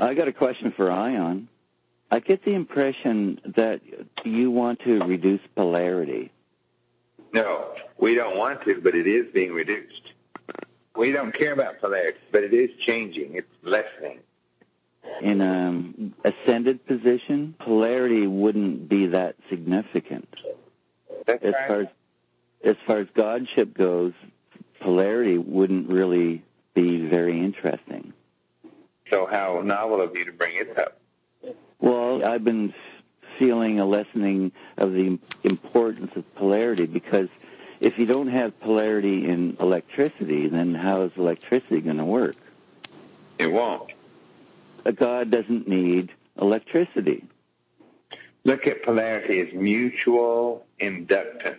I got a question for Ion. I get the impression that you want to reduce polarity. No, we don't want to, but it is being reduced. We don't care about polarity, but it is changing. It's lessening. In an ascended position, polarity wouldn't be that significant. That's right. As far as godship goes, polarity wouldn't really be very interesting. So how novel of you to bring it up. Well, I've been feeling a lessening of the importance of polarity, because if you don't have polarity in electricity, then how is electricity going to work? It won't. A God doesn't need electricity. Look at polarity as mutual inductance.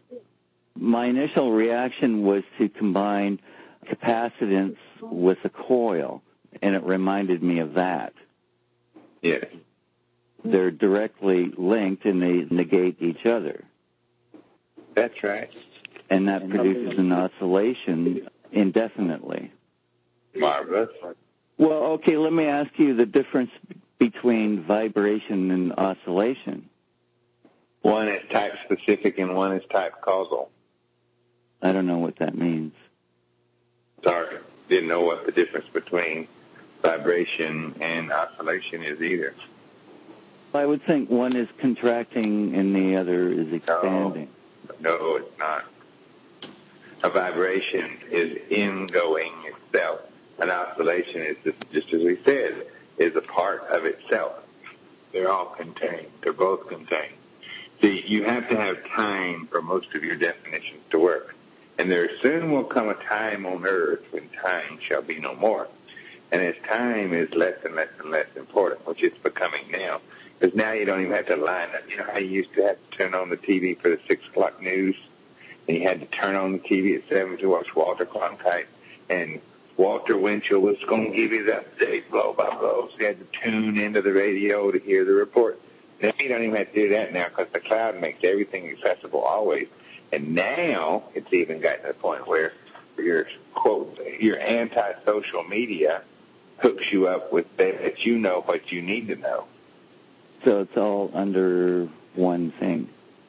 My initial reaction was to combine capacitance with a coil, and it reminded me of that. Yes. They're directly linked, and they negate each other. That's right. And that produces an oscillation indefinitely. Marvelous. Well, okay, let me ask you the difference between vibration and oscillation. One is type specific and one is type causal. I don't know what that means. Sorry, didn't know what the difference between vibration and oscillation is either. I would think one is contracting and the other is expanding. No, it's not. A vibration is ingoing itself. An oscillation is, just as we said, is a part of itself. They're all contained. They're both contained. See, you have to have time for most of your definitions to work. And there soon will come a time on earth when time shall be no more. And as time is less and less and less important, which it's becoming now, because now you don't even have to line up. You know how you used to have to turn on the TV for the 6 o'clock news? And you had to turn on the TV at 7 to watch Walter Cronkite. And Walter Winchell was going to give you the update, blow by blow. So you had to tune into the radio to hear the report. Now you don't even have to do that now because the cloud makes everything accessible always. And now it's even gotten to the point where your, quote, your anti-social media hooks you up with that you know what you need to know. So it's all under one thing.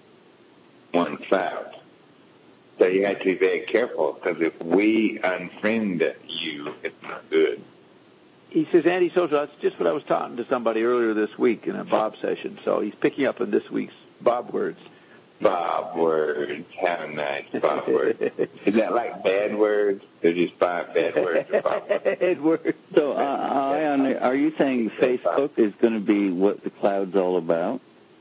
One cloud. So you have to be very careful, because if we unfriend you, it's not good. He says antisocial. That's just what I was talking to somebody earlier this week in a Bob session. So he's picking up on this week's Bob words. Bob words. How nice, Bob words. Is that like bad words? They're just 5 bad words. Bad words. So, Ion, are you saying Facebook is going to be what the cloud's all about?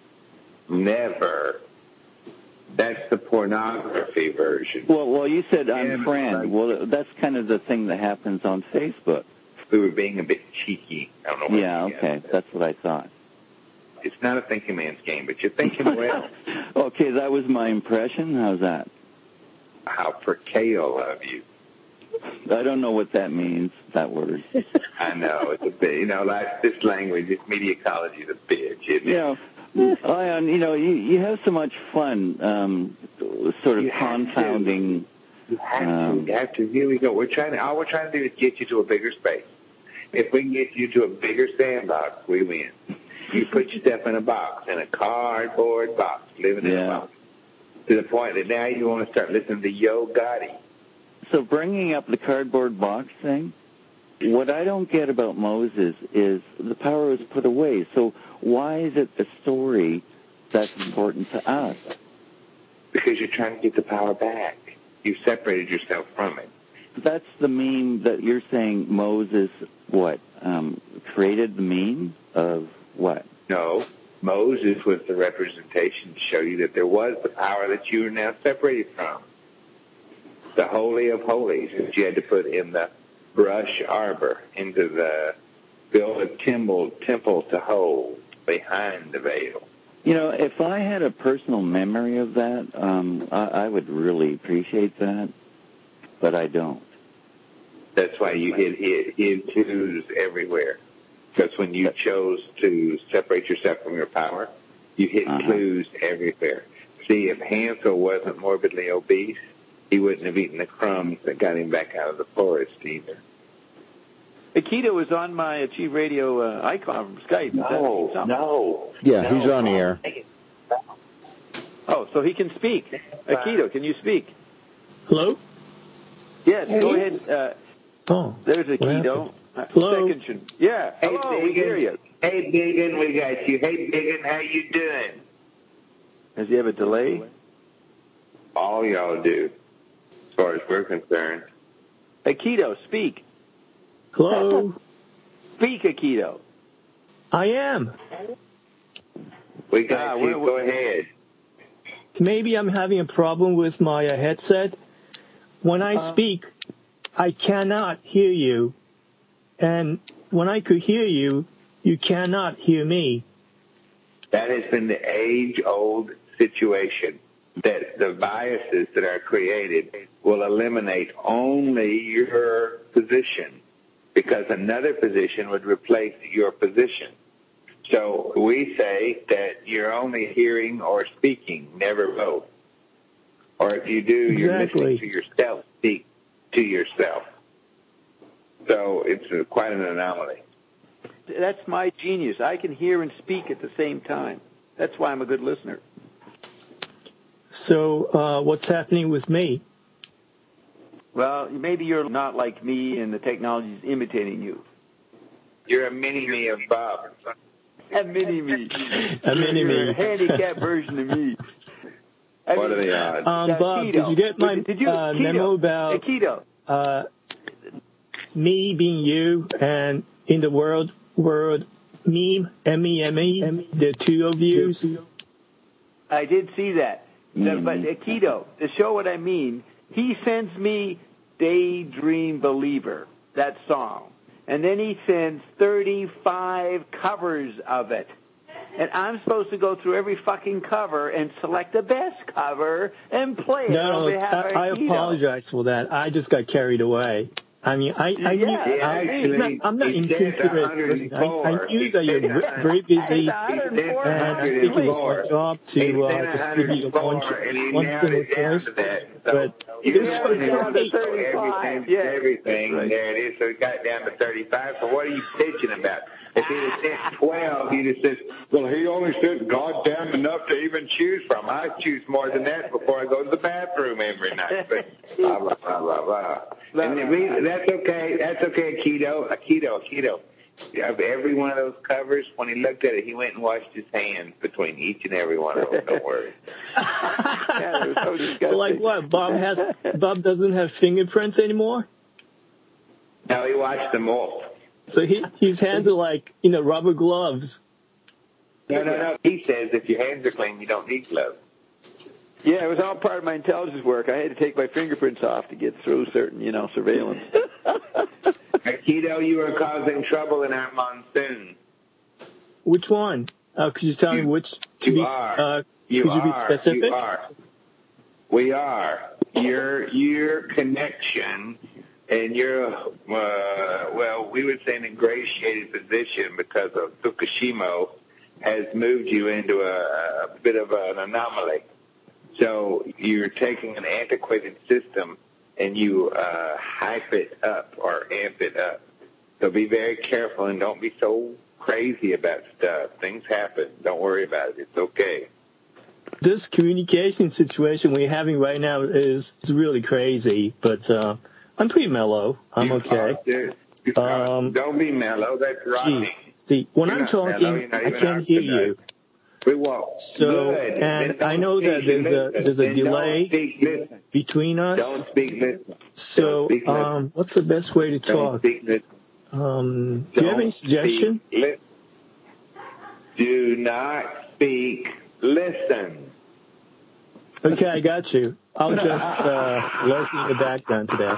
Never. That's the pornography version. Well, you said unfriend. Well, that's kind of the thing that happens on Facebook. We were being a bit cheeky. I don't know what. Yeah, okay. That's what I thought. It's not a thinking man's game, but you're thinking well. Okay, that was my impression. How's that? How precale of you. I don't know what that means, that word. I know. It's a bit, like this language, this media ecology is a bitch, isn't it? Ion, you have so much fun, sort of confounding. You have to. Here we go. All we're trying to do is get you to a bigger space. If we can get you to a bigger sandbox, we win. You put yourself in a box, in a cardboard box, living in a box, to the point that now you want to start listening to Yo Gotti. So bringing up the cardboard box thing, what I don't get about Moses is the power was put away. So why is it the story that's important to us? Because you're trying to get the power back. You separated yourself from it. That's the meme that you're saying Moses, created the meme of what? No, Moses was the representation to show you that there was the power that you are now separated from. The Holy of Holies that you had to put in the brush arbor, into the build a temple to hold behind the veil. If I had a personal memory of that, I would really appreciate that, but I don't. That's why you hid twos everywhere. Because when you chose to separate yourself from your power, you hit clues everywhere. See, if Hansel wasn't morbidly obese, he wouldn't have eaten the crumbs that got him back out of the forest either. Akito was on my Achieve Radio icon from Skype. No. Yeah, he's on the air. Oh, so he can speak. Akito, can you speak? Hello? Yes, go ahead. There's Akito. Hello? Yeah. Hey, Hello, we hear you. Hey, Biggin, we got you. Hey, Biggin, how you doing? Does he have a delay? All y'all do, as far as we're concerned. Akito, speak. Hello? Speak, Akito. I am. We got you. Go ahead. Maybe I'm having a problem with my headset. When I speak, I cannot hear you. And when I could hear you, you cannot hear me. That has been the age-old situation, that the biases that are created will eliminate only your position, because another position would replace your position. So we say that you're only hearing or speaking, never both. Or if you do, you're listening to yourself speak to yourself. So it's quite an anomaly. That's my genius. I can hear and speak at the same time. That's why I'm a good listener. So what's happening with me? Well, maybe you're not like me and the technology is imitating you. You're a mini-me of Bob. A mini-me. A mini-me. You're a handicapped version of me. What are the odds? Bob, did you get my memo about me being you and in the word meme, M-E-M-E, the two of you? I did see that. But Akito, to show what I mean, he sends me Daydream Believer, that song. And then he sends 35 covers of it. And I'm supposed to go through every fucking cover and select the best cover and play it on behalf of Akito. I apologize for that. I just got carried away. I mean, I'm not inconsiderate person. I knew that you're very busy, and I think it was my job to distribute a bunch of one single choice. But this was everything. There it is. So it got down to 35. So what are you bitching about? If he'd have sent 12, he'd have said, well, he only sent goddamn enough to even choose from. I choose more than that before I go to the bathroom every night. But blah, blah, blah, blah, blah. And that's okay. That's okay, Akito. Of every one of those covers, when he looked at it, he went and washed his hands between each and every one of them. Don't worry. So like what? Bob doesn't have fingerprints anymore? No, he washed them off. So his hands are like, rubber gloves. No. He says if your hands are clean, you don't need gloves. Yeah, it was all part of my intelligence work. I had to take my fingerprints off to get through certain, surveillance. Akito, you are causing trouble in our monsoon. Which one? Could you tell me which? Could you be specific? You are. We are. Your connection and your, we would say an ingratiated position because of Fukushima has moved you into a bit of an anomaly. So you're taking an antiquated system and you hype it up or amp it up. So be very careful and don't be so crazy about stuff. Things happen. Don't worry about it. It's okay. This communication situation we're having right now is really crazy, but I'm pretty mellow. I'm okay. Don't be mellow. That's right. See, when I'm talking, I can't hear you. So, and I know that there's a delay between us. Don't speak listen. So, what's the best way to talk? Do you have any suggestion? Do not speak. Listen. Okay, I got you. I'll just lurk in the background today.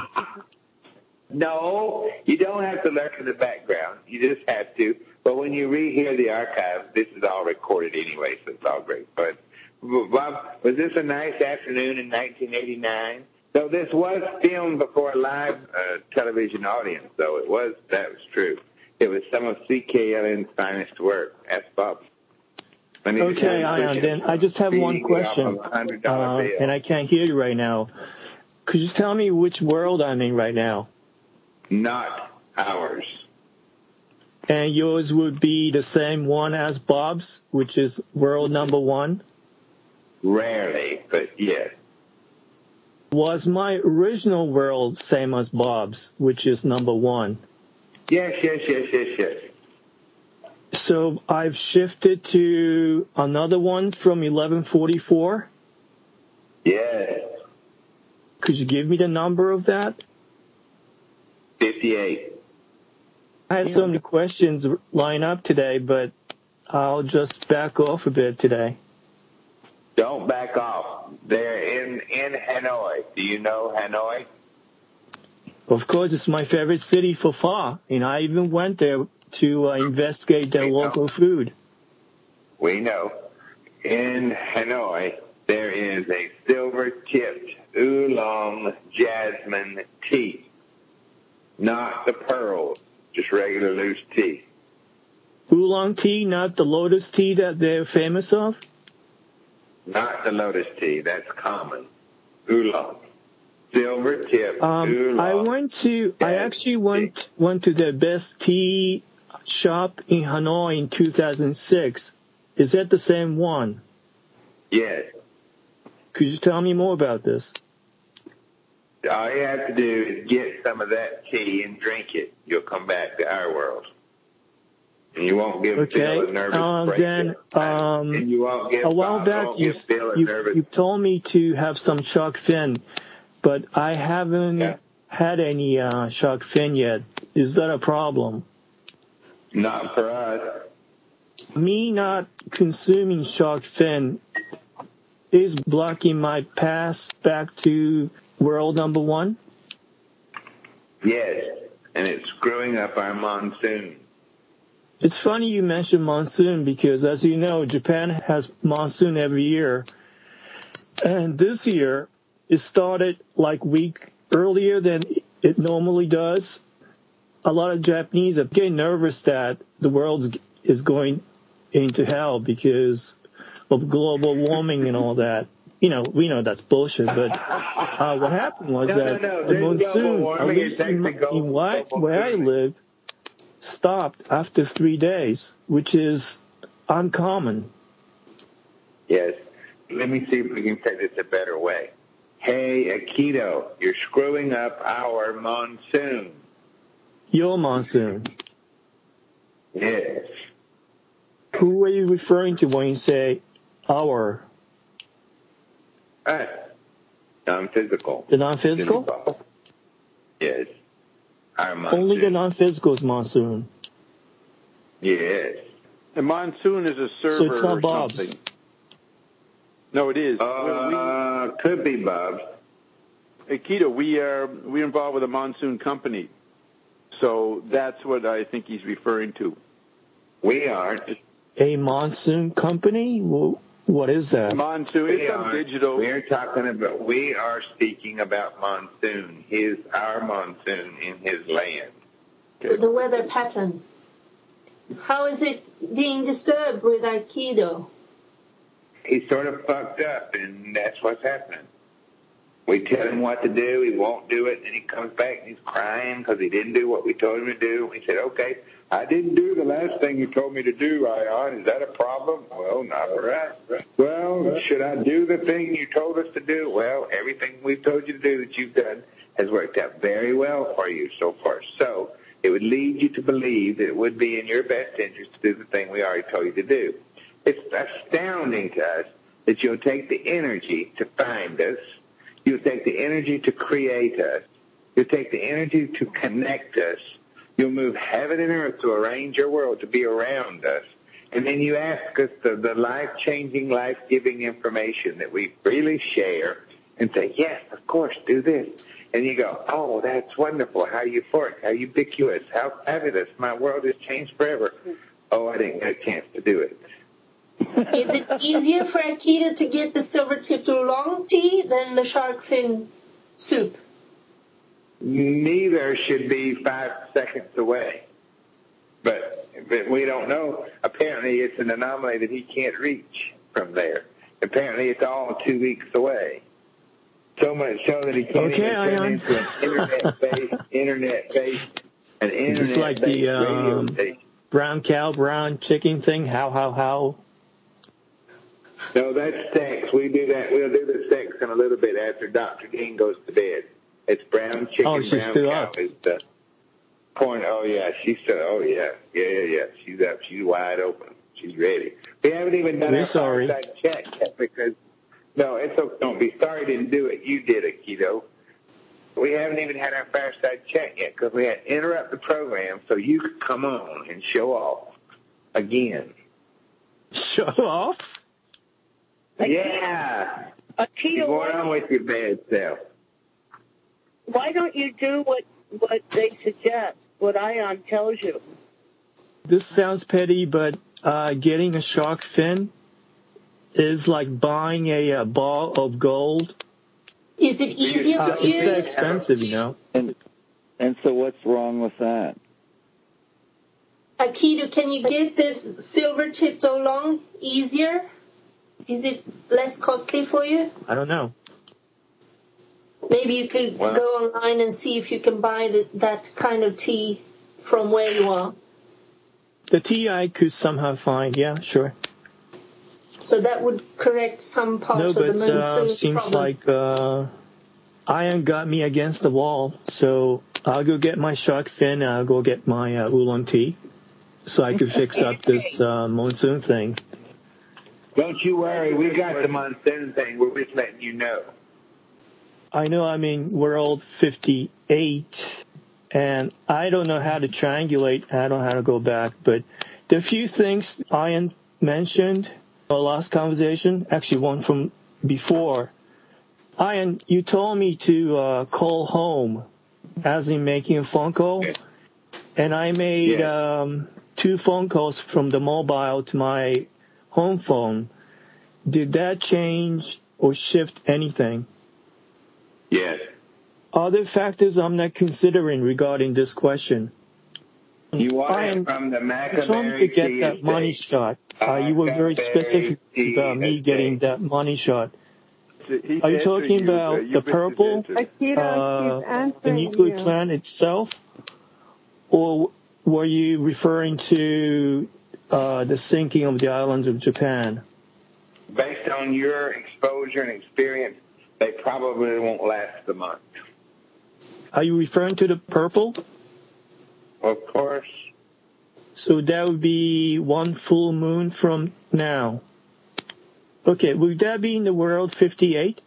No, you don't have to lurk in the background. You just have to. But when you rehear the archive, this is all recorded anyway, so it's all great. But, Bob, was this a nice afternoon in 1989? So this was filmed before a live television audience, though. That was true. It was some of CKLN's finest work. Ask Bob. Okay, Ion, then I just have one question, and I can't hear you right now. Could you tell me which world I'm in right now? Not ours. And yours would be the same one as Bob's, which is world number one? Rarely, but yes. Was my original world same as Bob's, which is number one? Yes. So I've shifted to another one from 1144? Yes. Could you give me the number of that? 58. I had so many questions line up today, but I'll just back off a bit today. Don't back off. They're in Hanoi. Do you know Hanoi? Of course, it's my favorite city for far, and I even went there to investigate their local food. We know. In Hanoi, there is a silver-tipped oolong jasmine tea. Not the pearls, just regular loose tea. Oolong tea, not the lotus tea that they're famous of? Not the lotus tea. That's common. Oolong. Silver-tipped oolong. I actually went to the best tea shop in Hanoi in 2006. Is that the same one? Yes. Could you tell me more about this? All you have to do is get some of that tea and drink it. You'll come back to our world. And you won't feel a nervous breakdown. And you won't get a while back, you told me to have some shark fin, but I haven't had any shark fin yet. Is that a problem? Not for us. Me not consuming shark fin is blocking my path back to world number one? Yes, and it's screwing up our monsoon. It's funny you mentioned monsoon because, as you know, Japan has monsoon every year. And this year, it started like a week earlier than it normally does. A lot of Japanese are getting nervous that the world is going into hell because of global warming and all that. You know, we know that's bullshit, but what happened was that the monsoon, at least in where I live, stopped after 3 days, which is uncommon. Yes. Let me see if we can say this a better way. Hey, Aikido, you're screwing up our monsoon. Your monsoon? Yes. Who are you referring to when you say our? Non-physical. The non-physical? Yes. Our monsoon. Only the non-physical is monsoon. Yes. The monsoon is a server so it's not or Bob's. Something. No, it is. Could be Bob's. Aikido, we're involved with a monsoon company. So that's what I think he's referring to. We aren't. A monsoon company? What is that? Monsoon. It's some digital. We are speaking about monsoon. Our monsoon in his land. Okay. The weather pattern. How is it being disturbed with Aikido? He's sort of fucked up, and that's what's happening. We tell him what to do, he won't do it, and he comes back and he's crying because he didn't do what we told him to do. We said, okay, I didn't do the last thing you told me to do, Ion. Is that a problem? Well, not for us. Well, should I do the thing you told us to do? Well, everything we've told you to do that you've done has worked out very well for you so far. So it would lead you to believe that it would be in your best interest to do the thing we already told you to do. It's astounding to us that you'll take the energy to find us. You'll take the energy to create us. You'll take the energy to connect us. You'll move heaven and earth to arrange your world to be around us. And then you ask us the life-changing, life-giving information that we freely share and say, yes, of course, do this. And you go, oh, that's wonderful. How euphoric, how ubiquitous, how fabulous. My world has changed forever. Oh, I didn't get a chance to do it. Is it easier for Aikido to get the silver-tipped oolong tea than the shark fin soup? Neither should be 5 seconds away. But we don't know. Apparently, it's an anomaly that he can't reach from there. Apparently, it's all 2 weeks away. So much so that he can't even turn into an internet-based an internet it's like the radio station. brown cow, brown chicken thing. How? No, that's sex. We do that. We'll do the sex in a little bit after Dr. Dean goes to bed. It's brown chicken, oh, she's brown still cow. Up. Is the point. Oh, yeah. She's still, oh, yeah. Yeah. She's up. She's wide open. She's ready. We haven't even done our fireside check yet because, no, it's okay. Don't be sorry didn't do it. You did it, Keto. We haven't even had our fireside check yet because we had to interrupt the program so you could come on and show off again. Show off? Yeah. Keto, You're going on with your bad self. Why don't you do what they suggest, what Ion tells you? This sounds petty, but getting a shark fin is like buying a ball of gold. Is it easier for you? It's expensive, you know. And so what's wrong with that? Aikido, can you get this silver tipped along easier? Is it less costly for you? I don't know. Maybe you could go online and see if you can buy that kind of tea from where you are. The tea I could somehow find, yeah, sure. So that would correct some parts of the monsoon seems problem. like Iron got me against the wall, so I'll go get my shark fin and I'll go get my oolong tea so I could fix up this monsoon thing. Don't you worry, we got the monsoon thing. We're just letting you know. I know I'm in World 58, and I don't know how to triangulate. I don't know how to go back, but the few things Ian mentioned our last conversation, actually one from before. Ian, you told me to call home, as in making a phone call, and I made 2 phone calls from the mobile to my home phone. Did that change or shift anything? Yes. Other factors I'm not considering regarding this question. You want it from the Maccabery. I told to get that money shot. You were very specific about me getting that money shot. Are you talking about the purple, the nuclear plant itself, or were you referring to the sinking of the islands of Japan? Based on your exposure and experience, they probably won't last the month. Are you referring to the purple? Of course. So that would be 1 full moon from now. Okay, would that be in the World 58?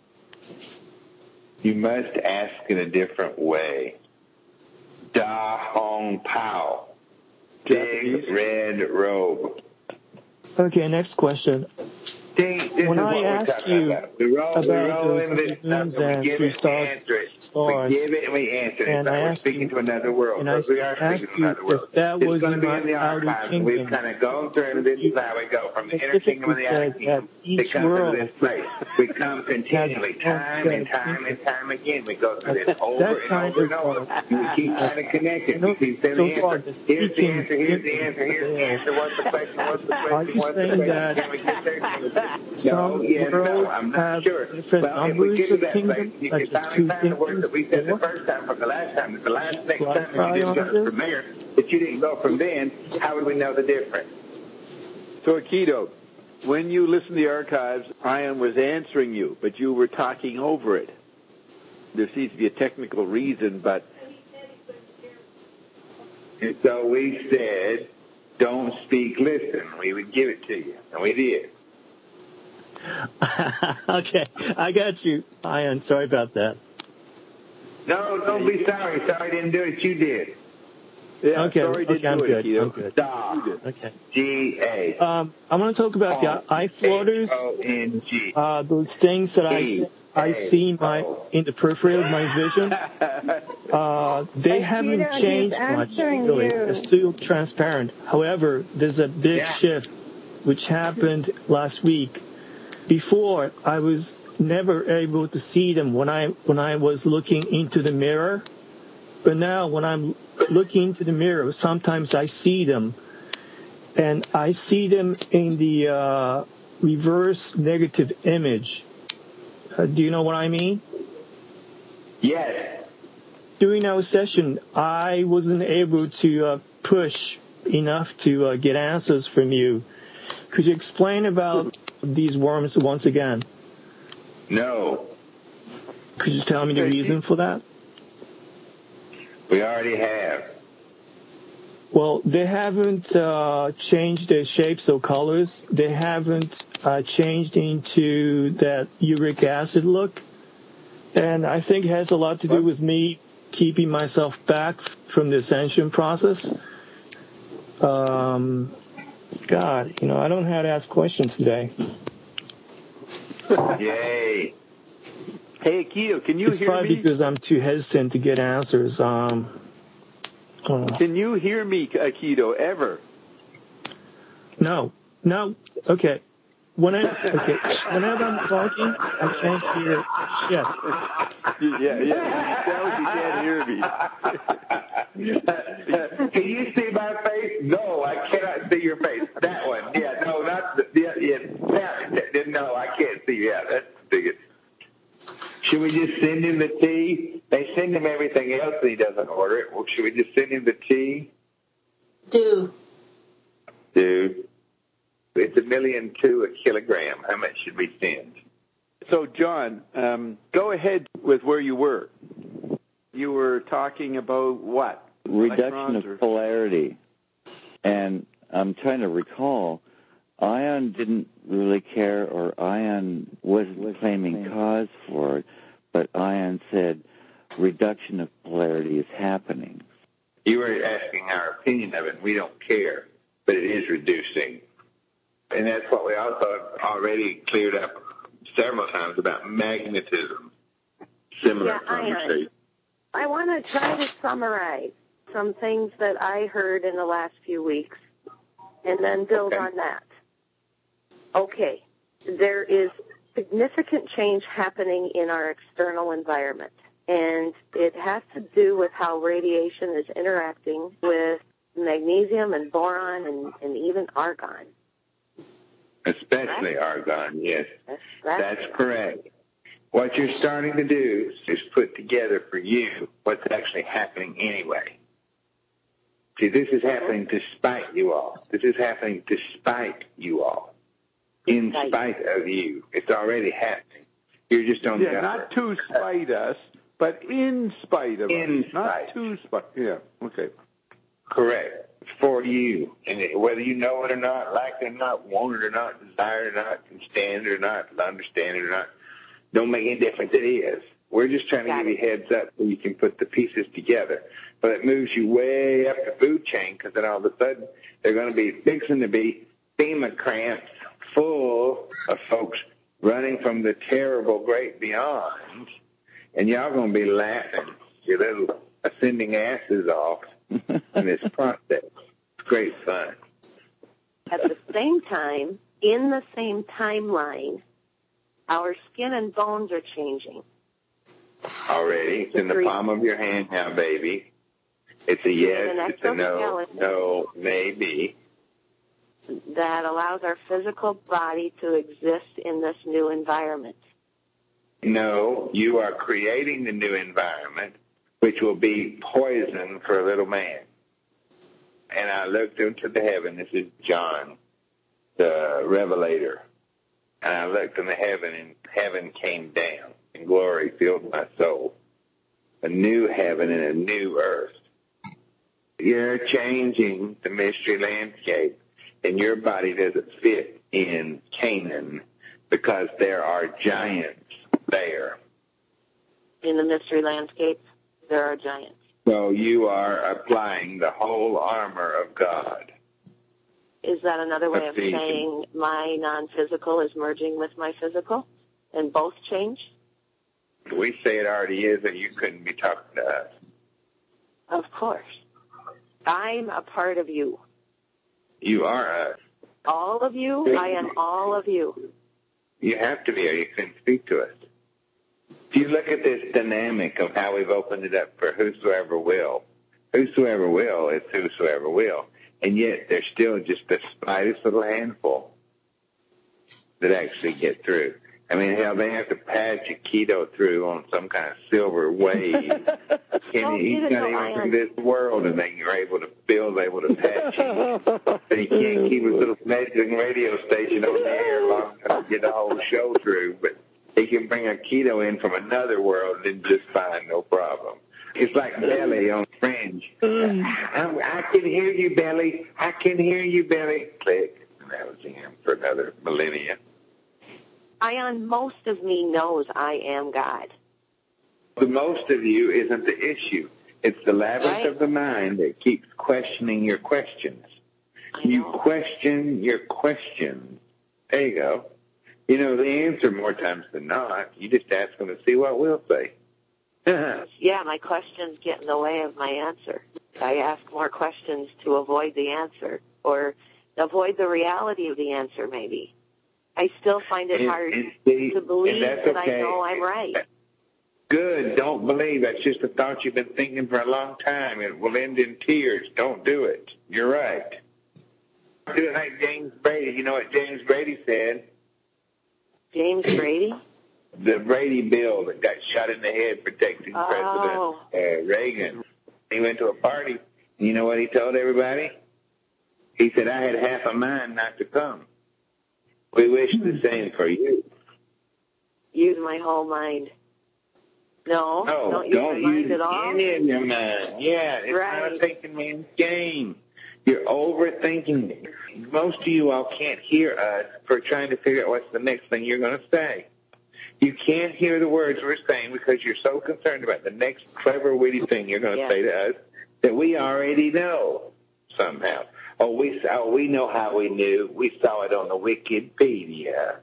You must ask in a different way. Da Hong Pao. Big red robe. Okay, next question. When I asked you about those moons and 3 stars, we give it and we answer it. And I asked speaking to another world. And I asked you if that was in my outer kingdom. We've kind of gone through, and this is how we go from the inner kingdom and the outer kingdom. They come to this place. We come continually, time and time and time again. We go through this over and over and over. We keep trying to connect it. We keep saying the answer. Here's the answer. Here's the answer. Here's the answer. What's the question? What's the question? Are you saying that some worlds I'm not sure. different numbers of kingdoms, you such can as 2 find the word kingdoms? that we said the first time from the last time. If the next time you didn't go from there, that you didn't go from then, how would we know the difference? So, Aikido, when you listen to the archives, Ian was answering you, but you were talking over it. There seems to be a technical reason, but... And so we said, don't speak, listen. We would give it to you, and we did. Okay, I got you, Ian. Sorry about that. No, don't be sorry. Sorry didn't do it. You did. Yeah, okay, sorry didn't I'm do good. it, I'm good. Stop. Okay. G-A. I'm going to talk about the eye floaters. H-O-N-G. Those things that I see in the periphery of my vision. They haven't changed much, really. They're still transparent. However, there's a big shift which happened last week. Before, I was never able to see them when I was looking into the mirror. But now, when I'm looking into the mirror, sometimes I see them. And I see them in the reverse negative image. Do you know what I mean? Yes. during our session, I wasn't able to push enough to get answers from you. Could you explain about these worms once again? No. Could you tell me the reason for that? We already have. Well, they haven't changed their shapes or colors. They haven't changed into that uric acid look. And I think it has a lot to do with me keeping myself back from the ascension process. God, I don't know how to ask questions today. Yay. Hey, Aikido, can you hear me? It's probably because I'm too hesitant to get answers. Can you hear me, Aikido, ever? No. Okay. Whenever I'm talking, I can't hear shit. Yeah. You can't hear me. Can you see my face? No, I cannot see your face. That one. Yeah, no, not the, no, I can't see. Yeah, that's the biggest. Should we just send him the tea? They send him everything else and he doesn't order it. Well, should we just send him the tea? Do. It's $1.2 million a kilogram. How much should we send? So, John, go ahead with where you were. You were talking about what? Reduction of polarity. And I'm trying to recall, Ion didn't really care, or Ion wasn't claiming cause for it, but Ion said reduction of polarity is happening. You were asking our opinion of it. We don't care, but it is reducing. And that's what we also already cleared up several times about magnetism. Similar conversation. I want to try to summarize some things that I heard in the last few weeks and then build on that. Okay. There is significant change happening in our external environment, and it has to do with how radiation is interacting with magnesium and boron and even argon. Especially argon, yes. That's correct. What you're starting to do is put together for you what's actually happening anyway. See, this is happening despite you all. This is happening despite you all. In spite of you. It's already happening. You're just on the upper. Not to spite us, but in spite of us. Not to spite. Yeah, okay. Correct. For you. And whether you know it or not, like it or not, want it or not, desire it or not, can stand it or not, understand it or not, don't make any difference. It is. We're just trying to give you heads up so you can put the pieces together. But it moves you way up the food chain, because then all of a sudden they're going to be fixing to be FEMA cramps full of folks running from the terrible great beyond, and y'all going to be laughing your little ascending asses off in this process. It's great fun. At the same time, in the same timeline, our skin and bones are changing. Already. It's in the palm of your hand now, baby. It's a yes, it's a no, maybe. That allows our physical body to exist in this new environment. No, you are creating the new environment, which will be poison for a little man. And I looked into the heaven. This is John, the Revelator. And I looked in the heaven, and heaven came down, and glory filled my soul. A new heaven and a new earth. You're changing the mystery landscape, and your body doesn't fit in Canaan because there are giants there. In the mystery landscape, there are giants. So you are applying the whole armor of God. Is that another way of saying my non-physical is merging with my physical, and both change? We say it already is, and you couldn't be talking to us. Of course. I'm a part of you. You are us. All of you? I am all of you. You have to be, or you couldn't speak to us. If you look at this dynamic of how we've opened it up for whosoever will is whosoever will. And yet there's still just the slightest little handful that actually get through. I mean, hell, they have to patch Aikido through on some kind of silver wave. He's not even from this world, and they are able to patch him. So he can't keep his little fledgling radio station on the air long enough to get the whole show through, but he can bring Aikido in from another world and just fine, no problem. It's like Belly on Fringe. I can hear you, Belly. I can hear you, Belly. Click. And that was him for another millennia. Ion, most of me knows I am God. The most of you isn't the issue. It's the labyrinth of the mind that keeps questioning your questions. You question your questions. There you go. You know the answer more times than not. You just ask them to see what we'll say. Yeah, my questions get in the way of my answer. I ask more questions to avoid the answer or avoid the reality of the answer, maybe. I still find it hard to believe that I know I'm right. Good. Don't believe. That's just a thought you've been thinking for a long time. It will end in tears. Don't do it. You're right. Do it like James Brady. You know what James Brady said? James Brady? The Brady Bill that got shot in the head protecting President Reagan. He went to a party. And you know what he told everybody? He said, I had half a mind not to come. We wish the same for you. Use my whole mind. No, don't use my mind at all. Any of your mind. Yeah, it's not a thinking man's game. You're overthinking it. Most of you all can't hear us for trying to figure out what's the next thing you're going to say. You can't hear the words we're saying because you're so concerned about the next clever, witty thing you're going to say to us that we already know somehow. We know how we knew. We saw it on the Wikipedia.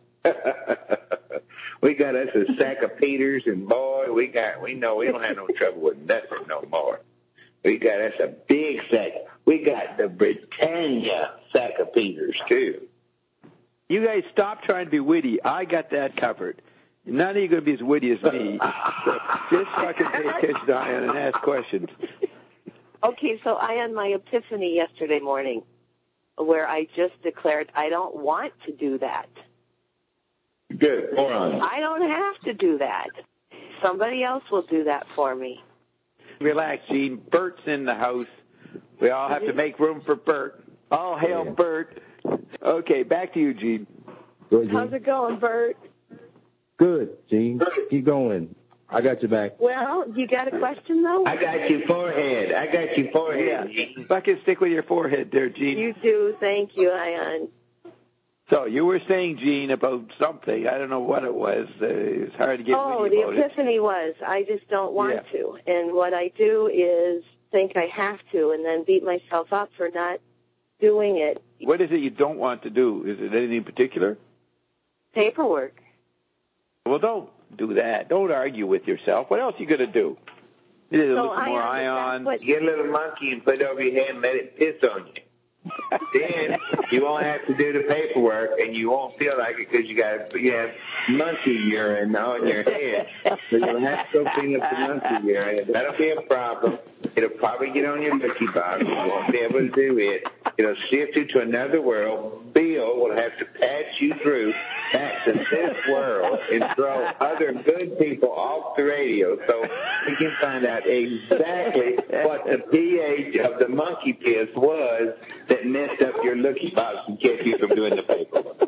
We got us a sack of Peters, and boy, we know we don't have no trouble with nothing no more. We got us a big sack. We got the Britannia sack of Peters too. You guys stop trying to be witty. I got that covered. None of you are going to be as witty as me. So just fucking pay attention to Ion and ask questions. Okay, so I had my epiphany yesterday morning where I just declared I don't want to do that. Good. Hold on. I don't have to do that. Somebody else will do that for me. Relax, Gene. Bert's in the house. We all have to make room for Bert. All hail Bert. Okay, back to you, Gene. Good, Gene. How's it going, Bert? Good, Gene. Keep going. I got your back. Well, you got a question, though? I got your forehead. Yeah. If I can stick with your forehead there, Gene. You do. Thank you, Ion. So you were saying, Gene, about something. I don't know what it was. It's hard to get witty about the epiphany was I just don't want to. And what I do is think I have to and then beat myself up for not doing it. What is it you don't want to do? Is it anything in particular? Paperwork. Well, don't do that. Don't argue with yourself. What else are you going to do? You need to look for more Ion. Get a little monkey and put it over your head and let it piss on you. Then you won't have to do the paperwork, and you won't feel like it because you have monkey urine on your head. So you'll have to go clean up the monkey urine. That'll be a problem. It'll probably get on your licky box. You won't be able to do it. It'll shift you to another world. Bill will have to patch you through back to this world and throw other good people off the radio so we can find out exactly what the pH of the monkey piss was that messed up your looky box and kept you from doing the paperwork.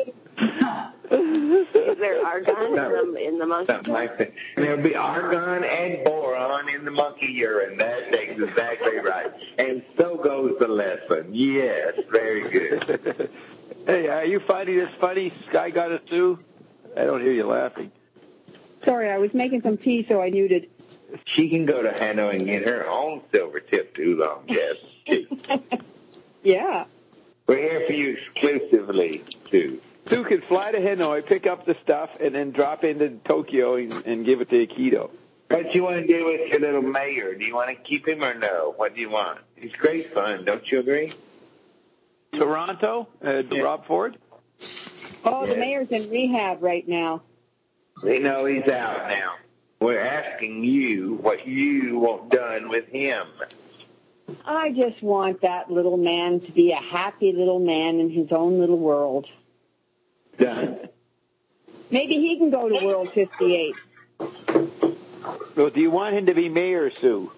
Is there argon in the monkey? Something like that. And there'll be argon and boron in the monkey urine. That's exactly right. And so goes the lesson. Yes, very good. Hey, are you finding this funny? Sky got us too? I don't hear you laughing. Sorry, I was making some tea, so I muted. She can go to Hanoi and get her own silver tip oolong, yes. Yeah. We're here for you exclusively, Sue. Sue can fly to Hanoi, pick up the stuff, and then drop into Tokyo and give it to Aikido. What do you want to do with your little mayor? Do you want to keep him or no? What do you want? He's great fun, don't you agree? Toronto, Rob Ford? Oh, the mayor's in rehab right now. We know he's out now. We're asking you what you want done with him. I just want that little man to be a happy little man in his own little world. Done. Maybe he can go to World 58. Well, do you want him to be mayor, Sue?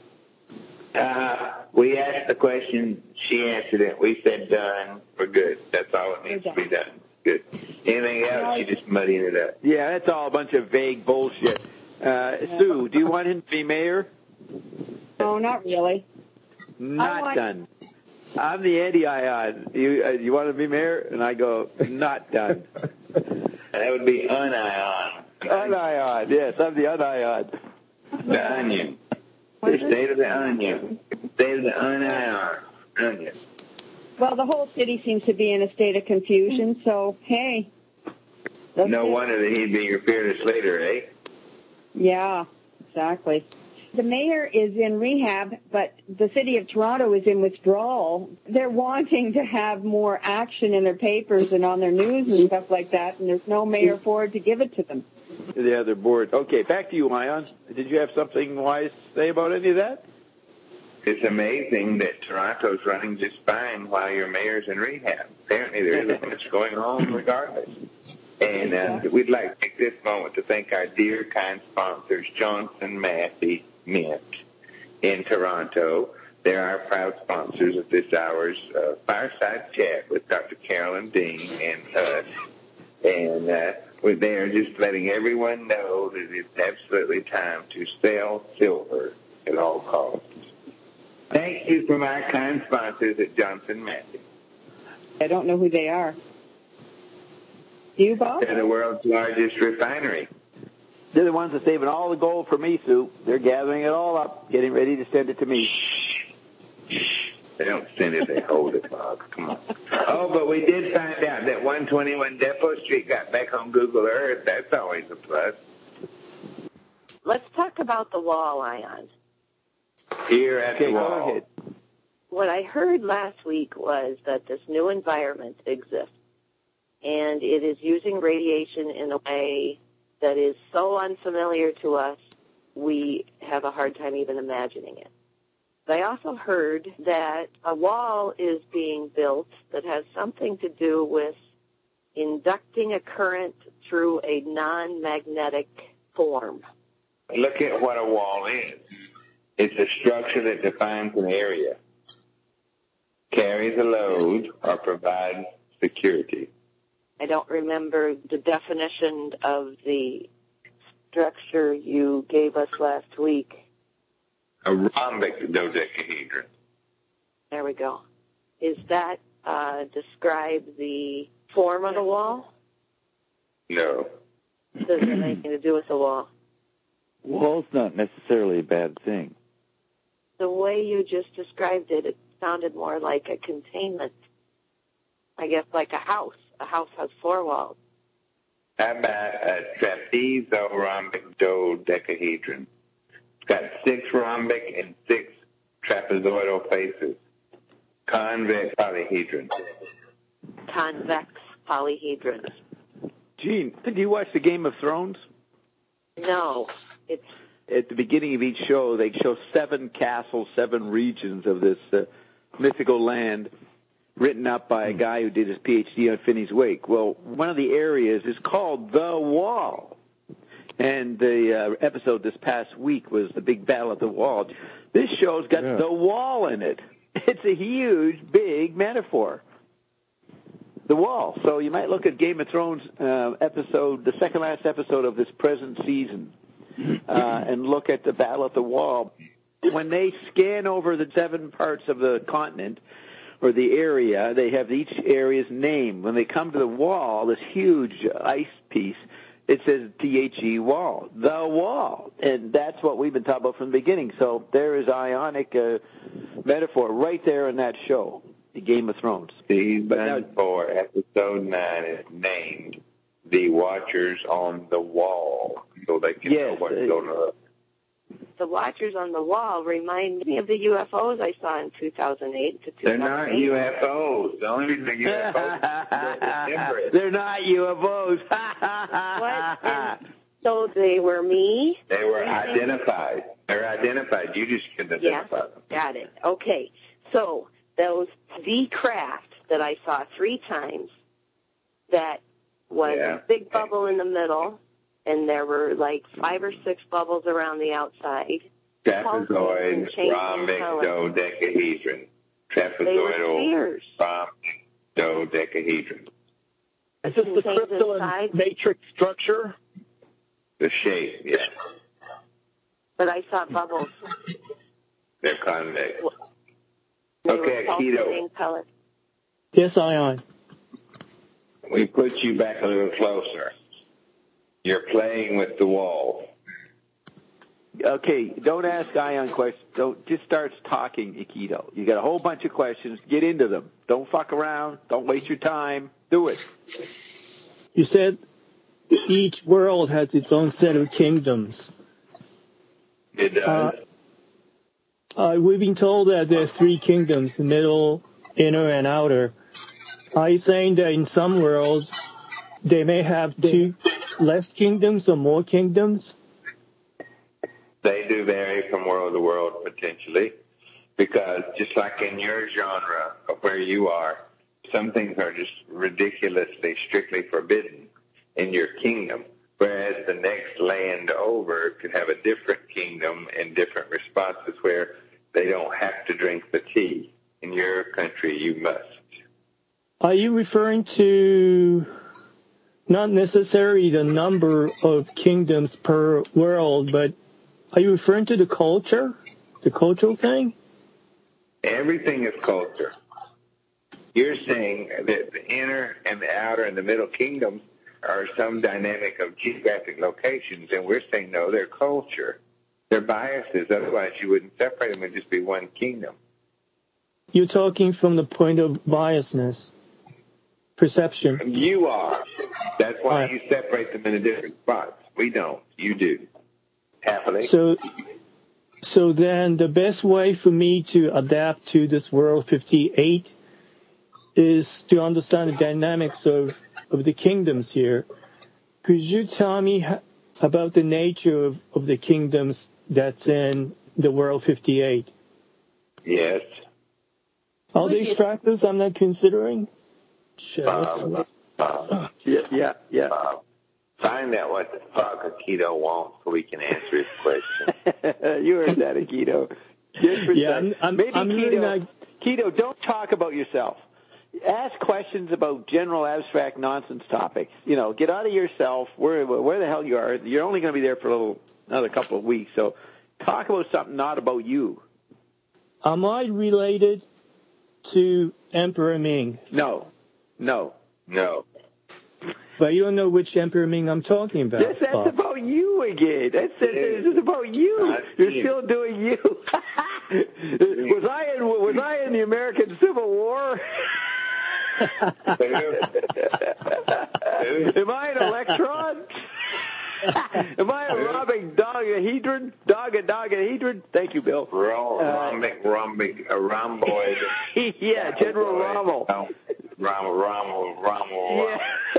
We asked the question. She answered it. We said done. We're good. That's all it needs to be done. Good. Anything else, you just muddying it up. Yeah, that's all a bunch of vague bullshit. Sue, do you want him to be mayor? No, not really. Not done. I'm the anti-ion. You want to be mayor? And I go, not done. That would be union. Union, yes, I'm the union. The onion. The state of the onion. State of the onion. Well, the whole city seems to be in a state of confusion, so, hey. No wonder that he'd be your fearless leader, eh? Yeah, exactly. The mayor is in rehab, but the city of Toronto is in withdrawal. They're wanting to have more action in their papers and on their news and stuff like that, and there's no mayor forward to give it to them. The other board. Okay, back to you, Ion. Did you have something wise to say about any of that? It's amazing that Toronto's running just fine while your mayor's in rehab. Apparently there isn't much going on regardless. And we'd like to take this moment to thank our dear, kind sponsors, Johnson Matthey Mint in Toronto. They're our proud sponsors of this hour's Fireside Chat with Dr. Carolyn Dean and us. And they are just letting everyone know that it's absolutely time to sell silver at all costs. Thank you from our kind sponsors at Johnson Matthey. I don't know who they are. Do you, Bob? They're the world's largest refinery. They're the ones that are saving all the gold for me, Sue. They're gathering it all up, getting ready to send it to me. They don't send it, they hold it, Bob. Come on. Oh, but we did find out that 121 Depot Street got back on Google Earth. That's always a plus. Let's talk about the wall, Ion. Here at the wall. Go ahead. What I heard last week was that this new environment exists, and it is using radiation in a way that is so unfamiliar to us, we have a hard time even imagining it. I also heard that a wall is being built that has something to do with inducting a current through a non-magnetic form. Look at what a wall is. It's a structure that defines an area, carries a load, or provides security. I don't remember the definition of the structure you gave us last week. A rhombic dodecahedron. There we go. Is that describe the form of the wall? No. Does it have anything to do with the wall? Wall's not necessarily a bad thing. The way you just described it, it sounded more like a containment. I guess like a house. A house has 4 walls. How about a trapezo-rhombic dodecahedron? It's got 6 rhombic and 6 trapezoidal faces. Convex polyhedron. Convex polyhedron. Gene, did you watch the Game of Thrones? No. It's at the beginning of each show, they show 7 castles, 7 regions of this mythical land, written up by a guy who did his PhD on Phineas Wake. Well, one of the areas is called The Wall. And the episode this past week was the big battle at the Wall. This show's got The Wall in it. It's a huge, big metaphor. The Wall. So you might look at Game of Thrones episode, the second last episode of this present season, and look at the battle at the Wall. When they scan over the 7 parts of the continent, or the area, they have each area's name. When they come to the Wall, this huge ice piece, it says THE Wall, the Wall. And that's what we've been talking about from the beginning. So there is ionic metaphor right there in that show, the Game of Thrones. Season 4, episode 9 is named The Watchers on the Wall, so they can know what's going on. The Watchers on the Wall remind me of the UFOs I saw in 2008 to 2008. They're not UFOs. The only reason they're UFOs they're not UFOs. What? So they were me? They were identified. They're identified. You just couldn't identify them. Got it. Okay. So the craft that I saw 3 times that was a big bubble in the middle, and there were like 5 or 6 bubbles around the outside. Trapezoid, rhombic, dodecahedron. Trapezoidal, rhombic, dodecahedron. Is this the crystalline matrix structure? The shape, yes. But I saw bubbles. They're convex. Okay, Keto. Yes, Ion. We put you back a little closer. You're playing with the wall. Okay, don't ask Ion questions. Don't just start talking, Aikido. You got a whole bunch of questions. Get into them. Don't fuck around. Don't waste your time. Do it. You said each world has its own set of kingdoms. It does. We've been told that there's 3 kingdoms: middle, inner, and outer. Are you saying that in some worlds they may have 2 less kingdoms or more kingdoms? They do vary from world to world, potentially, because just like in your genre of where you are, some things are just ridiculously, strictly forbidden in your kingdom, whereas the next land over could have a different kingdom and different responses where they don't have to drink the tea. In your country, you must. Are you referring to not necessarily the number of kingdoms per world, but are you referring to the culture, the cultural thing? Everything is culture. You're saying that the inner and the outer and the middle kingdoms are some dynamic of geographic locations, and we're saying, no, they're culture. They're biases. Otherwise, you wouldn't separate them and just be one kingdom. You're talking from the point of biasness, perception. You are. That's why you separate them into different spots. We don't. You do. Happily. So then the best way for me to adapt to this World 58 is to understand the dynamics of the kingdoms here. Could you tell me about the nature of the kingdoms that's in the World 58? Yes. Are they factors I'm not considering? Yeah. Find out what the fuck Aikido wants so we can answer his question. You heard that, Aikido. Maybe Aikido, don't talk about yourself. Ask questions about general abstract nonsense topics. You know, get out of yourself, where the hell you are. You're only going to be there for another couple of weeks, so talk about something not about you. Am I related to Emperor Ming? No. But you don't know which Emperor Ming I'm talking about. Yes, that's about you again. This is about you. You're still doing you. Was I in the American Civil War? Am I an electron? Am I a robbing dodecahedron? Dodecahedron? Thank you, Bill. Rhomboid. Yeah, General Rommel. Rommel.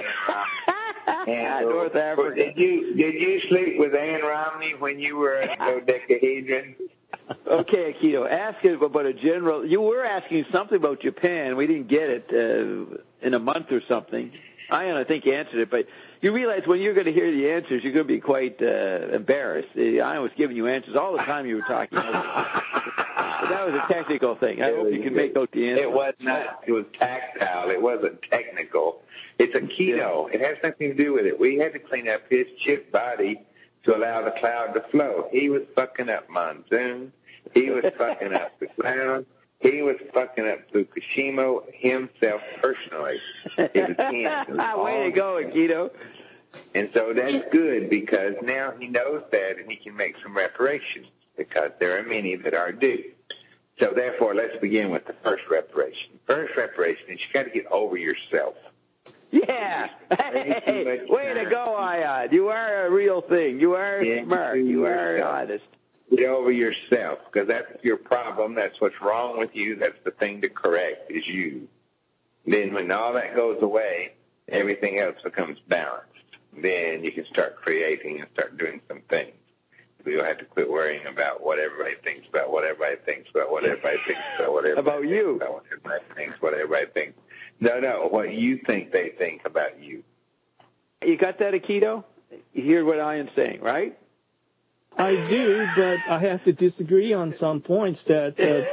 Yeah. North Africa. Did you sleep with Anne Romney when you were a dodecahedron? Okay, Aikido, ask it about a general. You were asking something about Japan. We didn't get it in a month or something. I think you answered it, but you realize when you're going to hear the answers, you're going to be quite embarrassed. I was giving you answers all the time you were talking. But that was a technical thing. I hope you can make out the answer. It was not. It was tactile. It wasn't technical. It's Aikido. It has nothing to do with it. We had to clean up his chip body to allow the cloud to flow. He was fucking up monsoon. He was fucking up the cloud. He was fucking up Fukushima himself personally. It was him. Way to go, Aikido. And so that's good because now he knows that and he can make some reparations because there are many that are due. So therefore, let's begin with the first reparation. First reparation is you got to get over yourself. Yeah. Hey, way to go, Ayad. You are a real thing. You are smart. You are honest. Get over yourself because that's your problem. That's what's wrong with you. That's the thing to correct is you. Then when all that goes away, everything else becomes balanced. Then you can start creating and start doing some things. You'll have to quit worrying about what everybody thinks about what everybody thinks about what everybody thinks about what everybody about you. About what everybody thinks, what everybody thinks. No, what you think they think about you. You got that, Aikido? You hear what I am saying, right? I do, but I have to disagree on some points that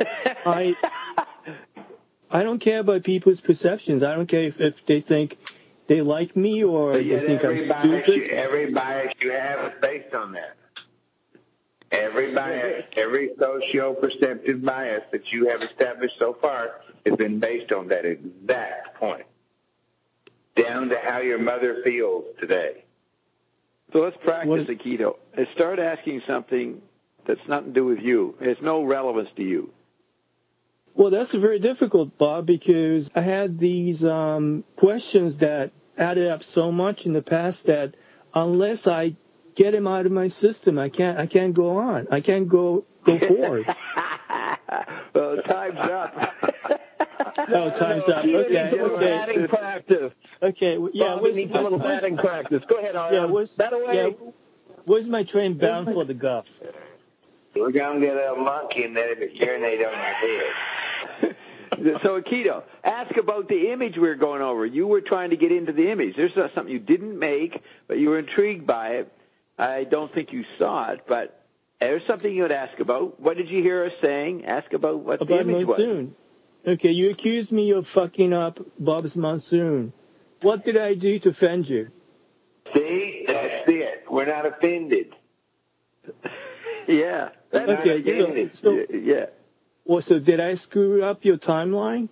I don't care about people's perceptions. I don't care if they think they like me or they think I'm stupid. Every bias you have is based on that. Every bias, every socio-perceptive bias that you have established so far has been based on that exact point, down to how your mother feels today. So let's practice Aikido. And start asking something that's nothing to do with you. It has no relevance to you. Well, that's very difficult, Bob, because I had these questions that added up so much in the past that unless I get them out of my system, I can't go on. I can't go forward. Well, time's up. No, time's up. Okay. Batting practice. Okay. Yeah. We need a little batting practice. Go ahead, Arlen. Where's my train bound for the Guff? We're going to get a monkey and let it urinate on your head. So, Aikido, ask about the image we were going over. You were trying to get into the image. There's something you didn't make, but you were intrigued by it. I don't think you saw it, but there's something you would ask about. What did you hear us saying? Ask about what the image monsoon. Was. Okay, you accused me of fucking up Bob's monsoon. What did I do to offend you? See? That's it. We're not offended. Yeah. Okay, yeah. Well, so did I screw up your timeline?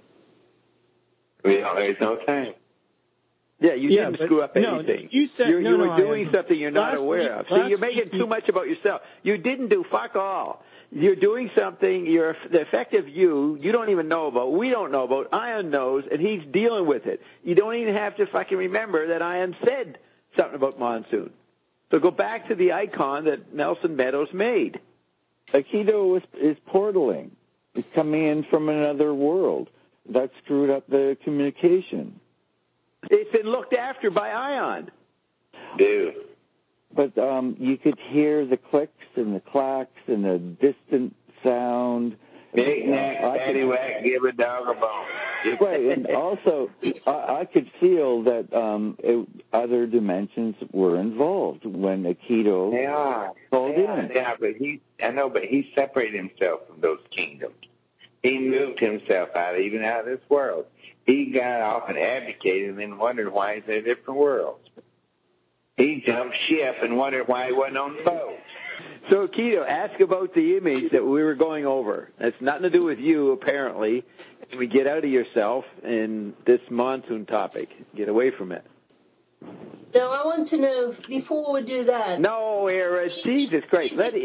There's no time. Yeah, you didn't screw up anything. You said you were doing something you're not aware of. See, you're making too much about yourself. You didn't do fuck all. You're doing something. The effective you don't even know about. We don't know about. Ian knows, and he's dealing with it. You don't even have to fucking remember that Ian said something about monsoon. So go back to the icon that Nelson Meadows made. Aikido is portaling. It's coming in from another world. That screwed up the communication. It's been looked after by Ion. Dude. But you could hear the clicks and the clacks and the distant sound. Big neck, patty whack, give a dog a bone. Right, and also I could feel that other dimensions were involved when Aikido called in. Yeah, but he separated himself from those kingdoms. He moved himself out of this world. He got off and abdicated and then wondered why he's in a different world. He jumped ship and wondered why he wasn't on the boat. So, Aikido, ask about the image that we were going over. That's nothing to do with you, apparently. We get out of yourself in this monsoon topic. Get away from it. No, I want to know, before we do that... No, Era, Jesus Christ. Let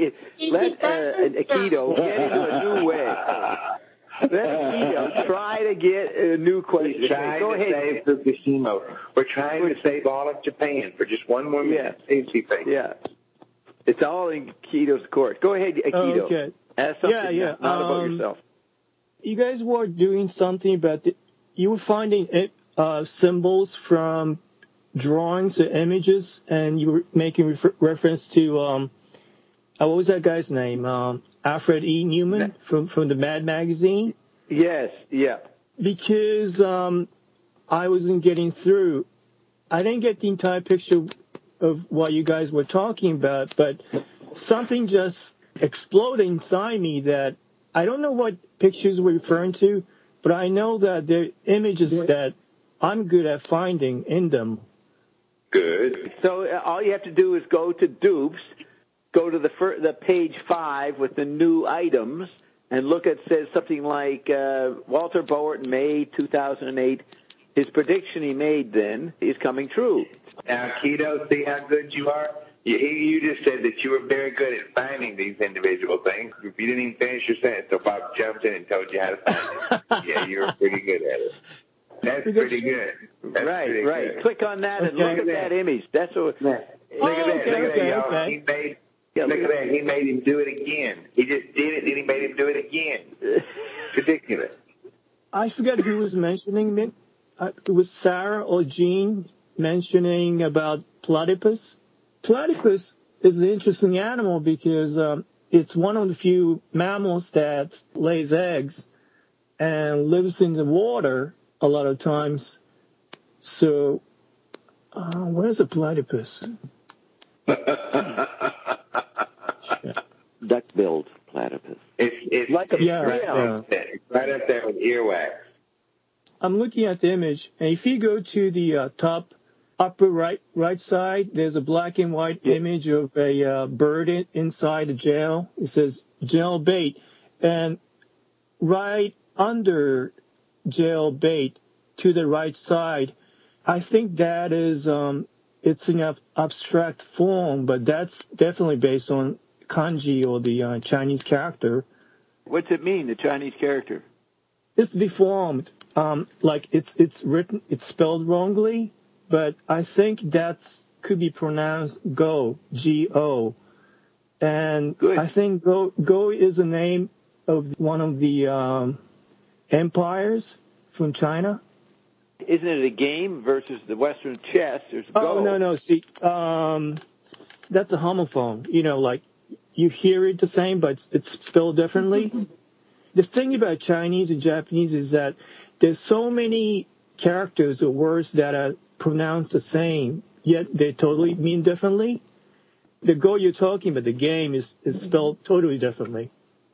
Aikido get into a new way. Let Aikido try to get a new question. We're trying to save Fukushima. We're trying to save all of Japan for just one more minute. Yeah. It's all in Aikido's court. Go ahead, Aikido. Okay. Ask something not about yourself. You guys were doing something about you were finding symbols from drawings or images, and you were making reference to what was that guy's name? Alfred E. Newman from the Mad magazine? Yes, yeah. Because I wasn't getting through. I didn't get the entire picture of what you guys were talking about, but something just exploded inside me that I don't know what pictures we're referring to, but I know that they're images that I'm good at finding in them. Good. So all you have to do is go to Dupes, go to the page 5 with the new items, and look at says something like Walter Boert in May 2008. His prediction he made then is coming true. Now, Aikido, see how good you are? You just said that you were very good at finding these individual things. If you didn't even finish your sentence, so Bob jumped in and told you how to find it. Yeah, you were pretty good at it. That's pretty good. That's right. Good. Click on that and look at that image. That's what. Look at that, y'all. Okay. Look at that. He made him do it again. He just did it, then he made him do it again. It's ridiculous. I forget who was mentioning it. It was Sarah or Jean mentioning about platypus. Platypus is an interesting animal because it's one of the few mammals that lays eggs and lives in the water a lot of times. So Where's the platypus? Duck-billed platypus. It's like a right up there with earwax. I'm looking at the image, and if you go to the top upper right side, there's a black and white image of a bird inside a jail. It says jail bait, and right under jail bait to the right side, I think that is it's an abstract form, but that's definitely based on kanji or the Chinese character. What's it mean, the Chinese character? It's deformed. Like it's written, it's spelled wrongly, but I think that's could be pronounced Go, G-O. And Good. I think Go is the name of one of the empires from China. Isn't it a game versus the Western chess? There's Go. Oh, no. See, that's a homophone. You know, like you hear it the same, but it's spelled differently. The thing about Chinese and Japanese is that there's so many characters or words that are pronounced the same, yet they totally mean differently. The Go you're talking about, the game, is spelled totally differently.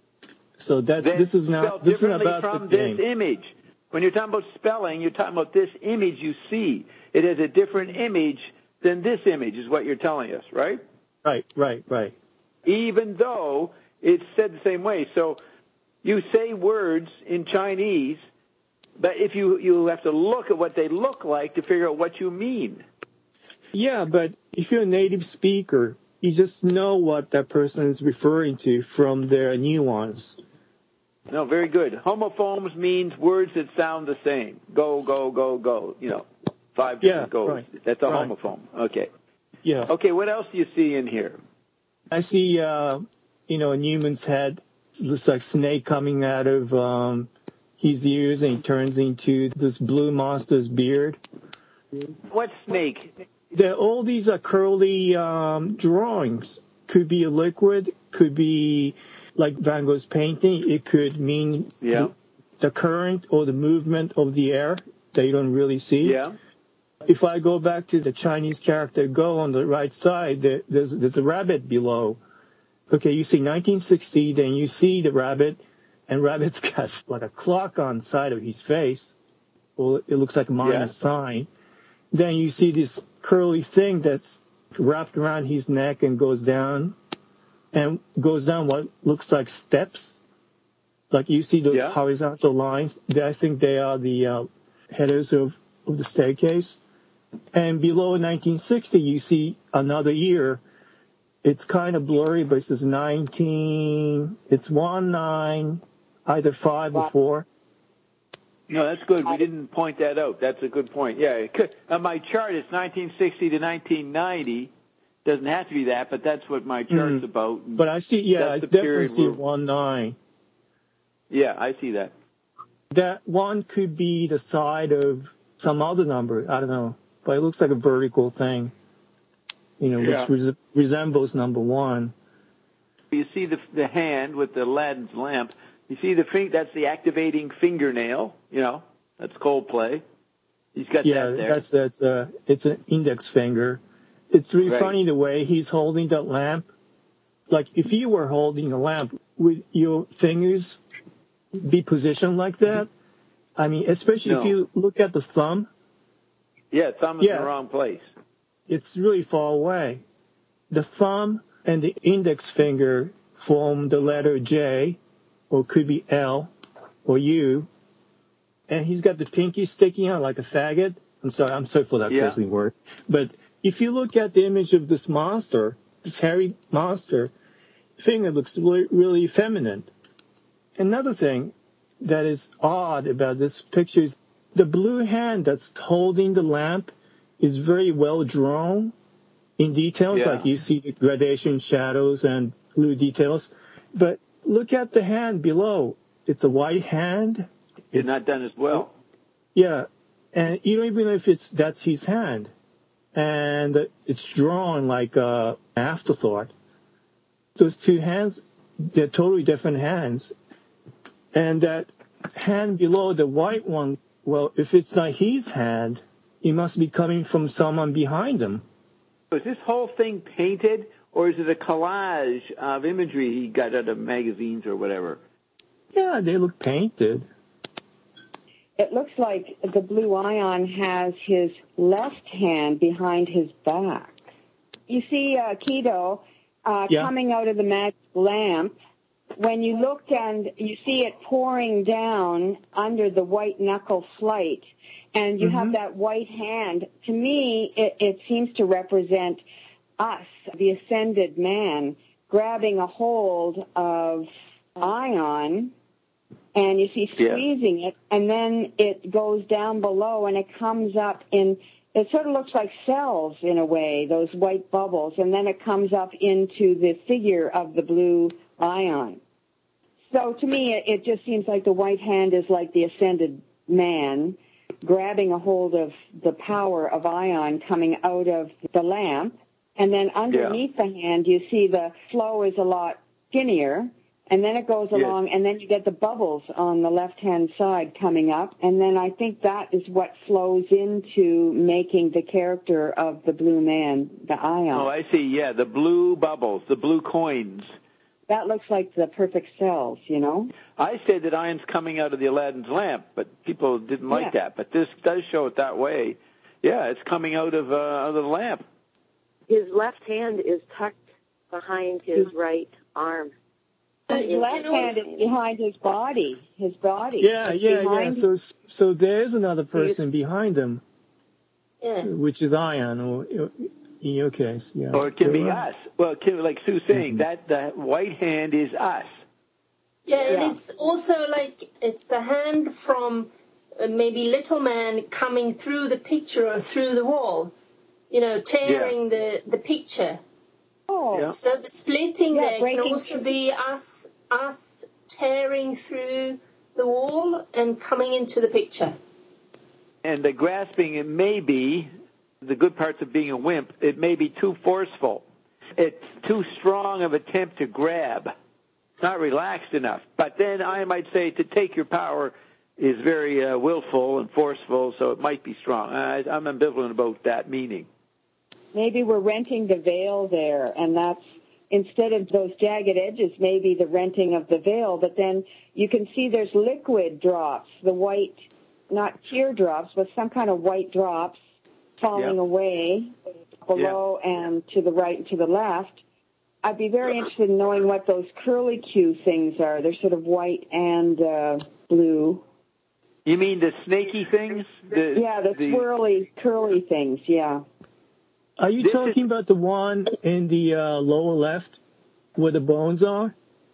So this is not about the game. This image. When you're talking about spelling, you're talking about this image you see. It is a different image than this image, is what you're telling us, right? Right. Even though it's said the same way. So you say words in Chinese, but if you have to look at what they look like to figure out what you mean. Yeah, but if you're a native speaker, you just know what that person is referring to from their nuance. No, very good. Homophones means words that sound the same. Go. You know, 5 different goes. Right. That's a homophone. Okay. Yeah. Okay, what else do you see in here? I see, a Newman's head. Looks like snake coming out of his ears, and he turns into this blue monster's beard. What snake? All these are curly drawings. Could be a liquid, could be like Van Gogh's painting. It could mean the current or the movement of the air that you don't really see. Yeah. If I go back to the Chinese character Go on the right side, there's a rabbit below. Okay, you see 1960, then you see the rabbit, and rabbit's got like a clock on the side of his face. Well, it looks like a minus sign. Then you see this curly thing that's wrapped around his neck and goes down what looks like steps. Like you see those horizontal lines. I think they are the headers of the staircase. And below 1960, you see another year. It's kind of blurry, but it says 19. It's 19, either 5 or 4. No, that's good. We didn't point that out. That's a good point. Yeah. On my chart, it's 1960 to 1990. Doesn't have to be that, but that's what my chart's about. But I see, I definitely see 19. Yeah, I see that. That one could be the side of some other number. I don't know. But it looks like a vertical thing, which resembles number 1. You see the hand with the Aladdin's lamp. You see that's the activating fingernail. That's Coldplay. He's got that there. That's it's an index finger. It's really funny the way he's holding that lamp. Like if you were holding a lamp, would your fingers be positioned like that? I mean, especially if you look at the thumb. Yeah, thumb is in the wrong place. It's really far away. The thumb and the index finger form the letter J, or could be L, or U. And he's got the pinky sticking out like a faggot. I'm sorry for that cursing word. But if you look at the image of this monster, this hairy monster, finger looks really, really feminine. Another thing that is odd about this picture is the blue hand that's holding the lamp is very well drawn in details. Like you see the gradation, shadows, and blue details. But look at the hand below. It's a white hand. It's not done as well. Yeah. And you don't even know if that's his hand. And it's drawn like an afterthought. Those two hands, they're totally different hands. And that hand below, the white one, well, if it's not his hand, it must be coming from someone behind him. Is this whole thing painted, or is it a collage of imagery he got out of magazines or whatever? Yeah, they look painted. It looks like the blue ion has his left hand behind his back. You see Kido coming out of the magic lamp. When you look and you see it pouring down under the white knuckle flight, and you have that white hand, to me, it seems to represent us, the ascended man, grabbing a hold of ion, and you see squeezing it, and then it goes down below, and it comes up in, it sort of looks like cells in a way, those white bubbles, and then it comes up into the figure of the blue ion. So to me, it just seems like the white hand is like the ascended man grabbing a hold of the power of ion coming out of the lamp. And then underneath the hand, you see the flow is a lot skinnier. And then it goes along, and then you get the bubbles on the left-hand side coming up. And then I think that is what flows into making the character of the blue man, the ion. Oh, I see. Yeah, the blue bubbles, the blue coins. That looks like the perfect cells, you know? I said that ion's coming out of the Aladdin's lamp, but people didn't like that. But this does show it that way. Yeah, it's coming out of the lamp. His left hand is tucked behind his right arm. His left hand is behind his body. Yeah. So there's another person behind him, which is ion, or in your case, or it can be us. Well, it can, like Sue's saying, that the white hand is us. Yeah, and it's also like it's a hand from maybe little man coming through the picture or through the wall, tearing the picture. Oh. Yeah. So the splitting there can also be us tearing through the wall and coming into the picture. And the grasping, it may be, the good parts of being a wimp, it may be too forceful. It's too strong of an attempt to grab. It's not relaxed enough. But then I might say to take your power is very willful and forceful, so it might be strong. I'm ambivalent about that meaning. Maybe we're renting the veil there, and that's, instead of those jagged edges, maybe the renting of the veil, but then you can see there's liquid drops, the white, not teardrops, but some kind of white drops falling away below and to the right and to the left. I'd be very interested in knowing what those curly Q things are. They're sort of white and blue. You mean the snaky things? The swirly, curly things, Are you talking about the one in the lower left where the bones are?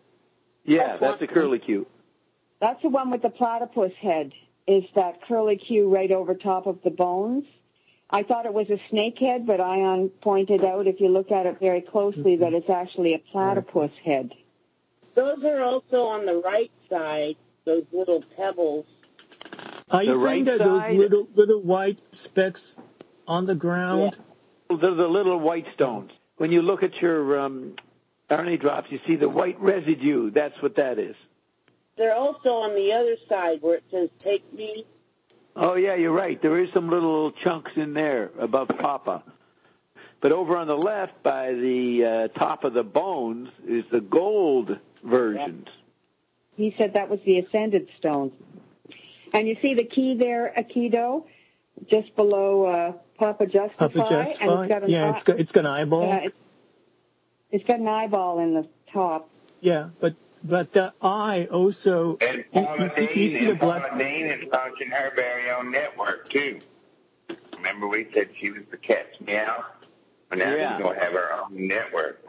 Yeah, that's the curly Q. That's the one with the platypus head, is that curly Q right over top of the bones. I thought it was a snake head, but Ion pointed out, if you look at it very closely, that it's actually a platypus head. Those are also on the right side, those little pebbles. Are you saying that those little white specks on the ground? Yeah. They're the little white stones. When you look at your Arnie drops, you see the white residue. That's what that is. They're also on the other side where it says, "Take me." Oh, yeah, you're right. There is some little chunks in there above Papa. But over on the left by the top of the bones is the gold versions. He said that was the ascended stones. And you see the key there, Aikido, just below Papa Justify. And it's got an eyeball. It's got an eyeball in the top. Yeah, but the eye also. And Paula Dean is launching her very own network too. Remember we said she was the cat's meow? But now she's going to have her own network.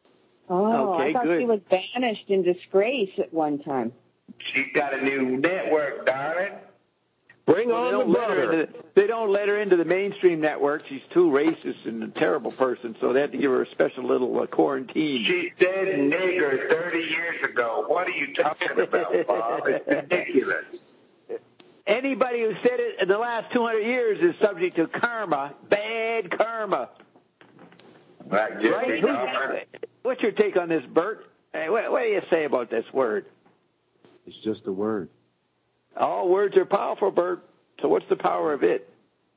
Oh, okay, I thought she was banished in disgrace at one time. She's got a new network, darling. Bring on the butter. They don't let her into the mainstream network. She's too racist and a terrible person, so they had to give her a special little quarantine. She said nigger 30 years ago. What are you talking about, Bob? It's ridiculous. Anybody who said it in the last 200 years is subject to karma, bad karma. Right? What's your take on this, Bert? Hey, what do you say about this word? It's just a word. All words are powerful, Bert. So what's the power of it?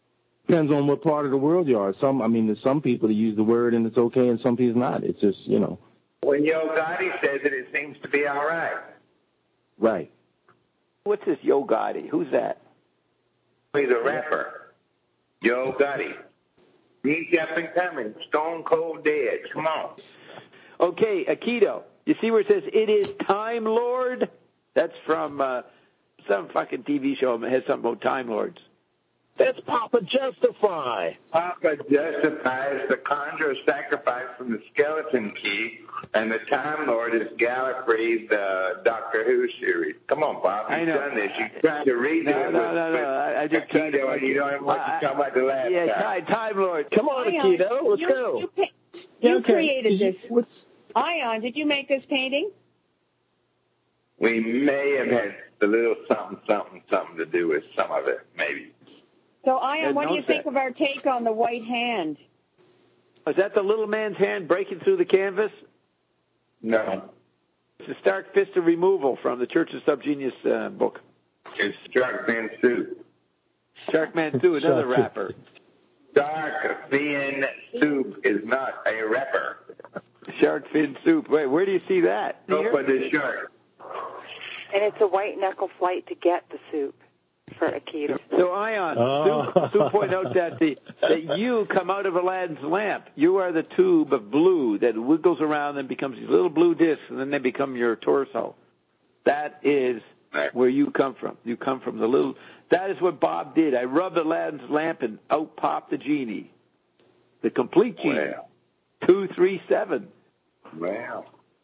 Depends on what part of the world you are. There's some people that use the word and it's okay, and some people not. It's just, When Yo Gotti says it seems to be all right. Right. What's this Yo Gotti? Who's that? He's a rapper. Yo Gotti. He's up and coming. Stone cold dead. Come on. Okay, Aikido. You see where it says, it is Time Lord? That's from some fucking TV show that has something about Time Lords. That's Papa Justify. Papa Justify is the conjurer sacrifice from the Skeleton Key, and the Time Lord is Gallifrey's Doctor Who series. Come on, Bob. You've done this. You tried to read it. No. I just tried to. You don't even want to talk about the last time. Time Lord. Come on, Aikido. Let's go. You created this. Ion, did you make this painting? We may have had a little something to do with some of it, maybe. So, Ion, what do you think of our take on the white hand? Is that the little man's hand breaking through the canvas? No. It's the Stark Fist of Removal from the Church of Subgenius book. It's Sharkman Soup. Sharkman Soup, another rapper. Shark Fin Soup is not a rapper. Shark Fin Soup. Wait, where do you see that? Go for the shark. And it's a white knuckle flight to get the soup for Aikido. So, Ion, Sue pointed out that you come out of Aladdin's lamp. You are the tube of blue that wiggles around and becomes these little blue discs, and then they become your torso. That is where you come from. You come from the little... That is what Bob did. I rubbed Aladdin's lamp, and out popped the genie. The complete genie. Wow. 237. Wow.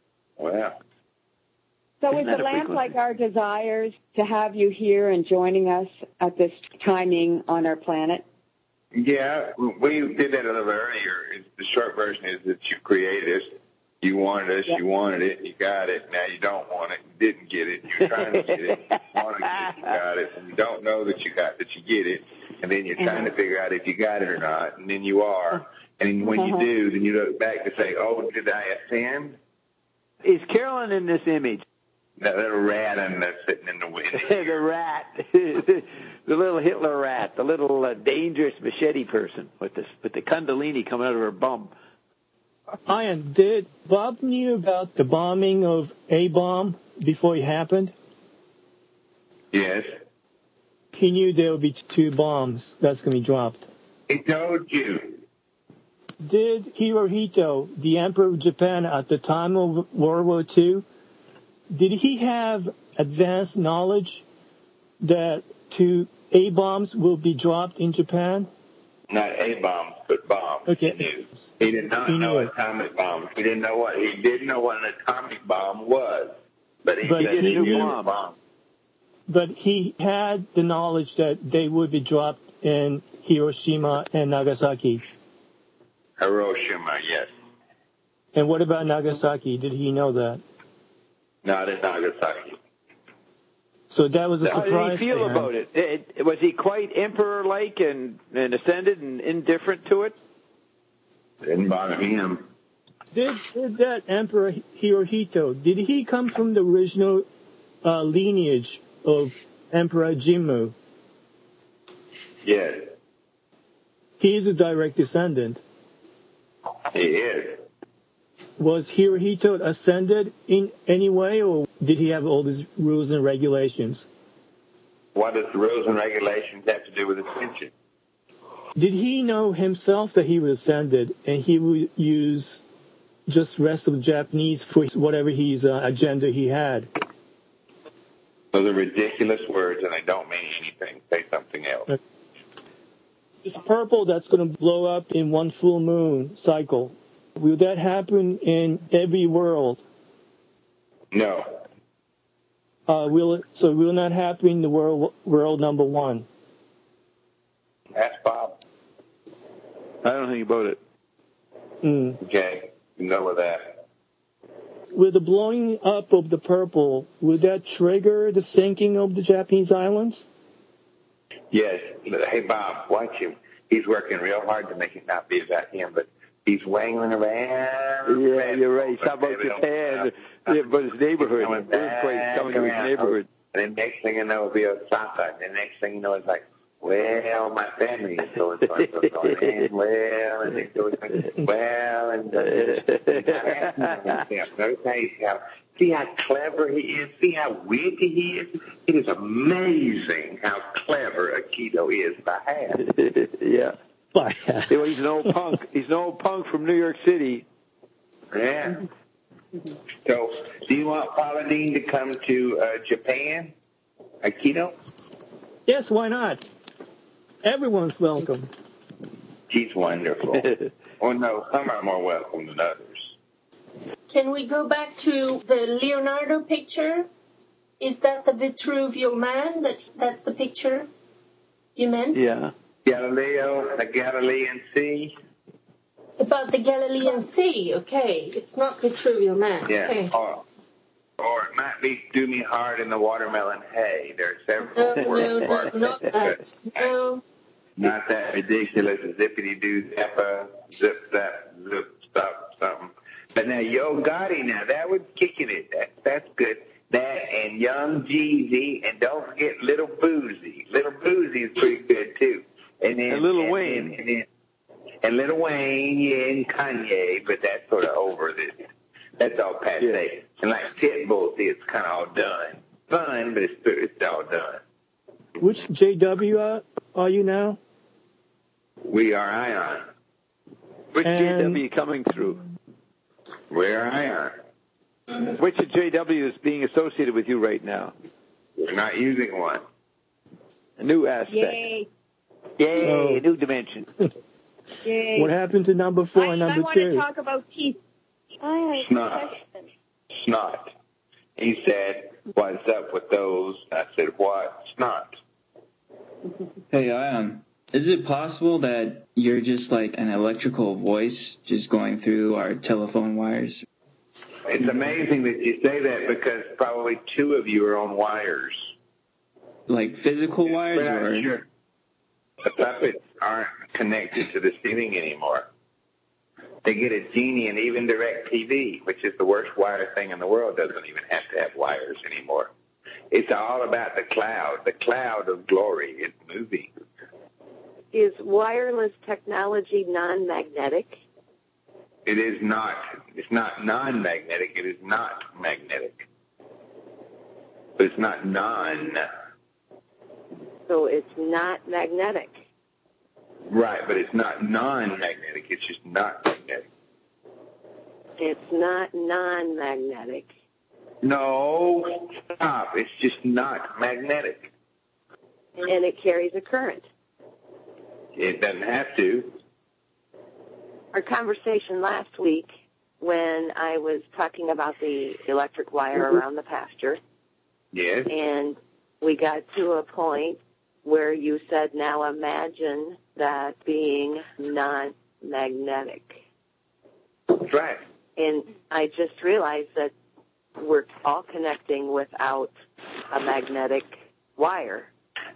So is the lamp like our desires to have you here and joining us at this timing on our planet? Yeah, we did that a little earlier. The short version is that you created us. You wanted us. Yep. You wanted it. You got it. Now you don't want it. You didn't get it. You're trying to get it. You want to get it. You got it. And you don't know that you get it. And then you're trying to figure out if you got it or not. And then you are. And when you do, then you look back to say, oh, did I offend? Is Carolyn in this image? That little rat sitting in the wind. The rat. The little Hitler rat. The little dangerous machete person with the kundalini coming out of her bum. Ian, did Bob knew about the bombing of A-bomb before it happened? Yes. He knew there would be 2 bombs that's going to be dropped. He told you. Did Hirohito, the Emperor of Japan at the time of World War II, did he have advanced knowledge that 2 A-bombs will be dropped in Japan? Not A-bombs, but bombs. Okay. He did not know atomic bombs. He didn't know what an atomic bomb was. But he knew bombs. But he had the knowledge that they would be dropped in Hiroshima and Nagasaki. Hiroshima, yes. And what about Nagasaki? Did he know that? Not in Nagasaki. So that was a surprise. How did he feel about it? Was he quite emperor-like and ascended and indifferent to it? Didn't bother him. Did that Emperor Hirohito, did he come from the original lineage of Emperor Jimmu? Yes. He is a direct descendant. He is. Was Hirohito ascended in any way, or did he have all these rules and regulations? What does the rules and regulations have to do with ascension? Did he know himself that he was ascended, and he would use just the rest of the Japanese for whatever his agenda he had? Those are ridiculous words, and they don't mean anything. Say something else. This purple that's going to blow up in one full moon cycle, will that happen in every world? No. Will it not happen in the world number 1? Ask Bob. I don't think about it. Okay, you know with that. With the blowing up of the purple, will that trigger the sinking of the Japanese islands? Yes. Hey, Bob, watch him. He's working real hard to make it not be about him, but he's wangling around. Yeah, you're right. How about Japan? But his neighborhood. Earthquakes coming to his neighborhood. And the next thing you know, it'll be Osaka. And the next thing you know, it's like, well, well, my family is so and so and and well, and they go well, and see how clever he is, see how witty he is. It is amazing how clever Aikido is by half. Yeah. He's an old punk. He's an old punk from New York City. Yeah. So, do you want Paula Deen to come to Japan, Aikido? Yes, why not? Everyone's welcome. She's wonderful. Oh, no, some are more welcome than others. Can we go back to the Leonardo picture? Is that the Vitruvial Man? That's the picture you meant? Yeah. Galileo, the Galilean Sea. About the Galilean Sea, okay. It's not Vitruvial Man. Yeah. Okay. Or it might be Do Me Hard in the Watermelon Hay. There are several No, not that. No. Not that ridiculous zippity-doo, zappa, zip-zap, zip-stop, something. But now, Yo Gotti, now, that was kicking it. That's good. That and Young Jeezy, and don't forget Little Boozy. Little Boozy is pretty good, too. And then Lil Wayne. And Lil Wayne, yeah, and Kanye, but that's sort of over this. That's all passé. Yeah. And like Pitbull, see, it's kind of all done. Fun, but it's all done. Which JW are you now? We are Ion. Which JW coming through? We're Ion. Which JW is being associated with you right now? We're not using one. A new aspect. Yay. Yay, new dimension. Yay. What happened to number 4 and number 2? I want to talk about teeth. Snot. He said, what's up with those? I said, what? Snot. Hey, is it possible that you're just like an electrical voice just going through our telephone wires? It's amazing that you say that because probably 2 of you are on wires. Like physical wires? Or? Sure. The puppets aren't connected to the ceiling anymore. They get a Genie and even DirecTV, which is the worst wire thing in the world, doesn't even have to have wires anymore. It's all about the cloud of glory. It's moving. Is wireless technology non-magnetic? It is not. It's not non-magnetic. It is not magnetic. But it's not non. So it's not magnetic. Right, but it's not non-magnetic. It's just not magnetic. It's not non-magnetic. No, stop. It's just not magnetic. And it carries a current. It doesn't have to. Our conversation last week when I was talking about the electric wire around the pasture. Yes. And we got to a point where you said, now imagine that being non-magnetic. That's right. And I just realized that we're all connecting without a magnetic wire.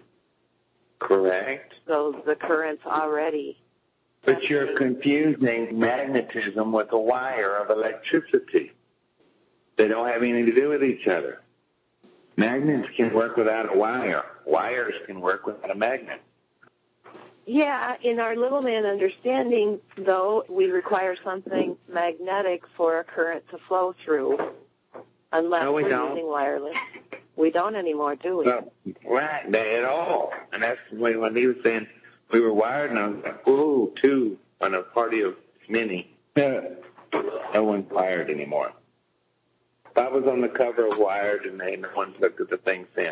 Correct. So the current's already... But you're confusing magnetism with a wire of electricity. They don't have anything to do with each other. Magnets can work without a wire. Wires can work without a magnet. Yeah, in our little man understanding, though, we require something magnetic for a current to flow through, unless we're using wireless. We don't anymore, do we? No, right, at all. And that's when he was saying we were wired, and I was like, ooh, 2 on a party of many. No one's wired anymore. I was on the cover of Wired, and no one's looked at the thing since.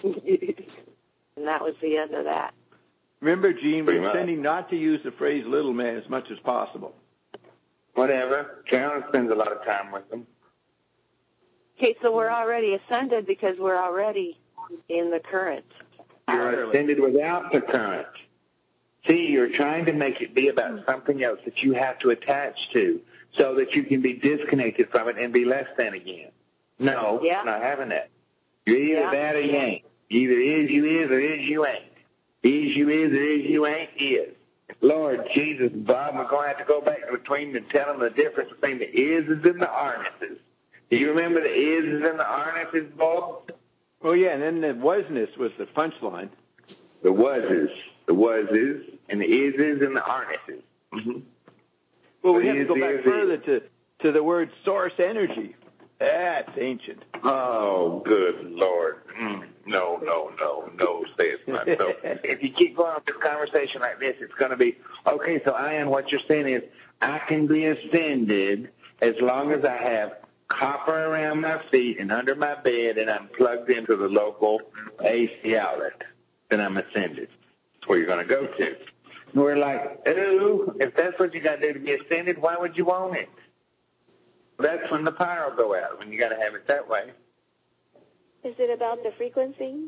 And that was the end of that. Remember, Gene, we're intending not to use the phrase little man as much as possible. Whatever. Carolyn spends a lot of time with them. Okay, so we're already ascended because we're already in the current. You're ascended without the current. See, you're trying to make it be about something else that you have to attach to so that you can be disconnected from it and be less than again. No, not having that. You're either that or you ain't. Either is, you is, or is, you ain't. Is, you is, or is, you ain't, is. Lord Jesus, Bob, we're going to have to go back between and tell them the difference between the is's and the arnesses. Do you remember the is's and the arnesses, Bob? Oh, yeah, and then the wasness was the punchline. The wases. the was-is, and the is-is, and the aren't-is. Mm-hmm. Well, we have to go back further to the word source energy. That's ancient. Oh, good Lord. No, says myself. If you keep going with this conversation like this, it's going to be, okay, so Ian, what you're saying is I can be ascended as long as I have copper around my feet and under my bed and I'm plugged into the local AC outlet. Then I'm ascended. That's where you're going to go to. And we're like, ooh, if that's what you got to do to be ascended, why would you want it? That's when the power will go out, when you got to have it that way. Is it about the frequency?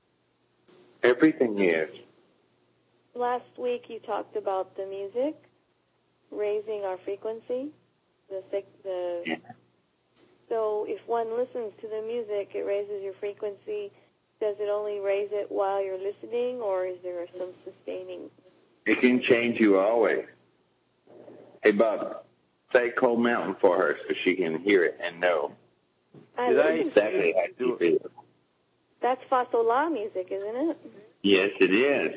Everything is. Last week you talked about the music, raising our frequency. Yeah. So if one listens to the music, it raises your frequency. Does it only raise it while you're listening, or is there some sustaining? It can change you always. Hey, Bob, say Cold Mountain for her so she can hear it and know. Exactly how you feel. That's fa sol la music, isn't it? Yes, it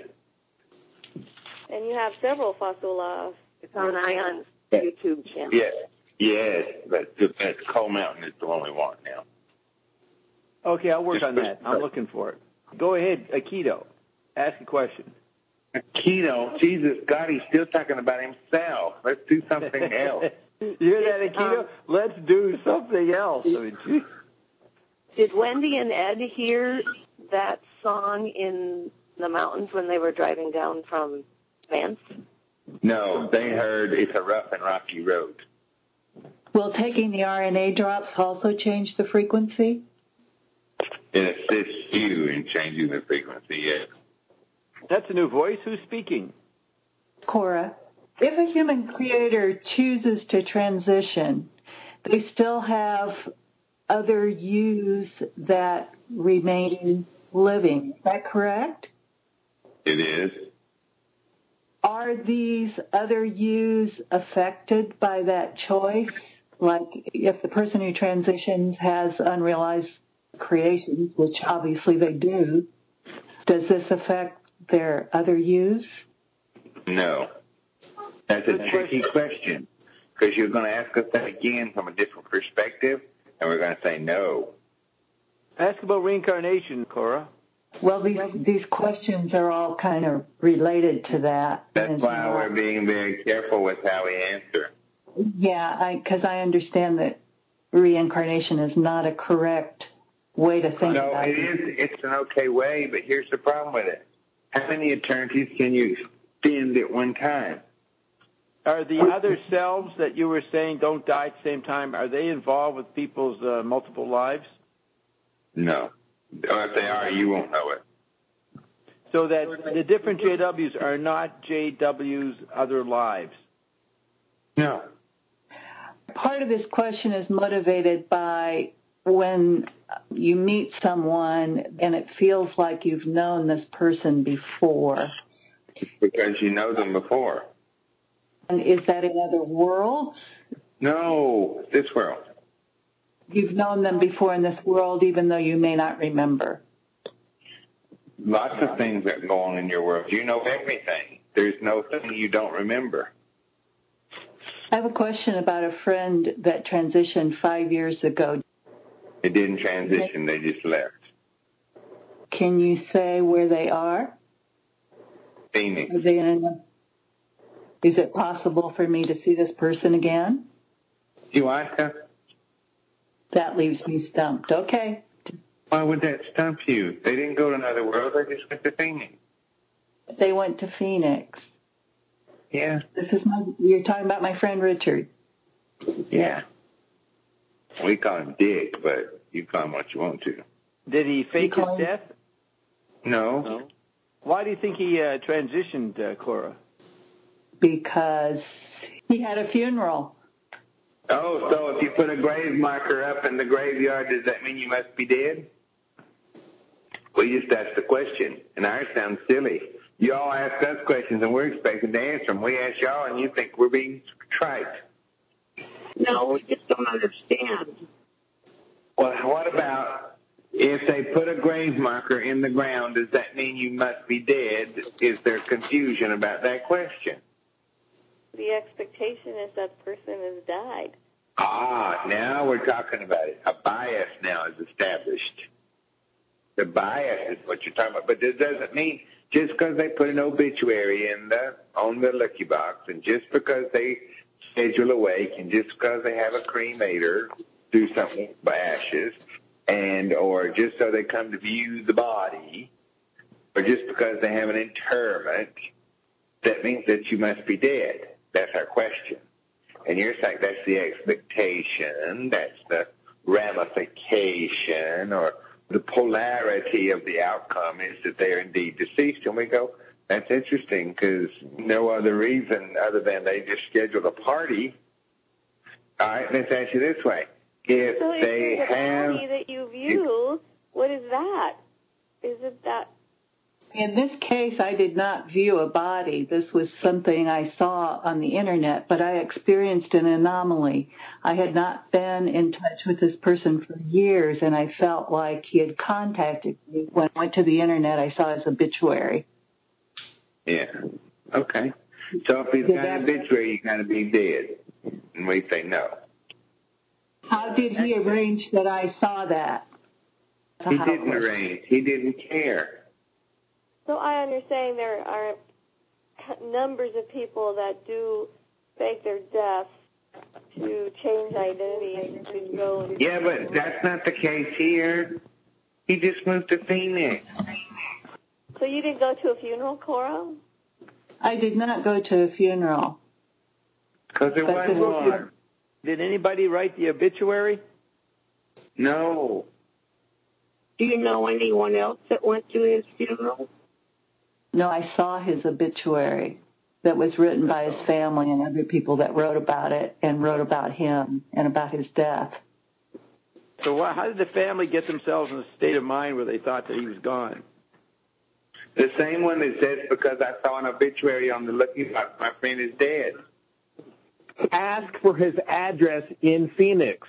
is. And you have several fa sol las. It's on Ion's YouTube channel. Yes, but Cold Mountain is the one we want now. Okay, I'll work on that. I'm looking for it. Go ahead, Aikido. Ask a question. Aikido? Jesus, God, he's still talking about himself. Let's do something else. You hear that, Aikido? Let's do something else. Did Wendy and Ed hear that song in the mountains when they were driving down from Vance? No, they heard It's a Rough and Rocky Road. Will taking the RNA drops also change the frequency? It assists you in changing the frequency, yes. That's a new voice. Who's speaking? Cora. If a human creator chooses to transition, they still have other yous that remain living. Is that correct? It is. Are these other yous affected by that choice? Like if the person who transitions has unrealized creations, which obviously they do, does this affect their other yous? No. That's a tricky question because you're going to ask us that again from a different perspective, and we're going to say no. Ask about reincarnation, Cora. Well, these questions are all kind of related to that. That's why we're being very careful with how we answer. Yeah, because I understand that reincarnation is not a correct way to think about it. No, it is. It's an okay way, but here's the problem with it. How many eternities can you spend at one time? Are the other selves that you were saying don't die at the same time, are they involved with people's multiple lives? No. Or if they are, you won't know it. So that the different JWs are not JW's other lives? No. Part of this question is motivated by when you meet someone and it feels like you've known this person before. Because you know them before. And is that in other worlds? No, this world. You've known them before in this world, even though you may not remember. Lots of things that go on in your world. You know everything. There's no thing you don't remember. I have a question about a friend that transitioned 5 years ago. It didn't transition. They just left. Can you say where they are? Phoenix. Is it possible for me to see this person again? You ask her? That leaves me stumped. Okay. Why would that stump you? They didn't go to another world. They just went to Phoenix. They went to Phoenix. Yeah. You're talking about my friend Richard. Yeah. We call him Dick, but you call him what you want to. Did he fake his death? No. Why do you think he transitioned, Cora? Because he had a funeral. Oh, so if you put a grave marker up in the graveyard, does that mean you must be dead? We just asked the question, and ours sounds silly. You all ask us questions, and we're expecting to answer them. We ask y'all, and you think we're being trite. No, we just don't understand. Well, what about If they put a grave marker in the ground, does that mean you must be dead? Is there confusion about that question? The expectation is that person has died. Now we're talking about it. A bias now is established. The bias is what you're talking about. But this doesn't mean just because they put an obituary on the lucky box, and just because they schedule a wake, and just because they have a cremator do something by ashes, or just so they come to view the body, or just because they have an interment, that means that you must be dead. That's our question. And you're saying that's the expectation, that's the ramification, or the polarity of the outcome is that they are indeed deceased. And we go, that's interesting, because no other reason other than they just scheduled a party. All right, let's ask you this way. If they have... body that you view, what is that? Is it that... In this case, I did not view a body. This was something I saw on the Internet, but I experienced an anomaly. I had not been in touch with this person for years, and I felt like he had contacted me. When I went to the Internet, I saw his obituary. Yeah. Okay. So if he's got an obituary, he's got to be dead. And we say no. How did he arrange that I saw that? He didn't arrange. He didn't care. So I understand there are numbers of people that do fake their deaths to change identity to go. Yeah, but that's not the case here. He just moved to Phoenix. So you didn't go to a funeral, Cora? I did not go to a funeral. Because there wasn't one. Did anybody write the obituary? No. Do you know anyone else that went to his funeral? No, I saw his obituary that was written by his family and other people that wrote about it and wrote about him and about his death. So how did the family get themselves in a state of mind where they thought that he was gone? The same one that says, because I saw an obituary on the lucky box, my friend is dead. Ask for his address in Phoenix.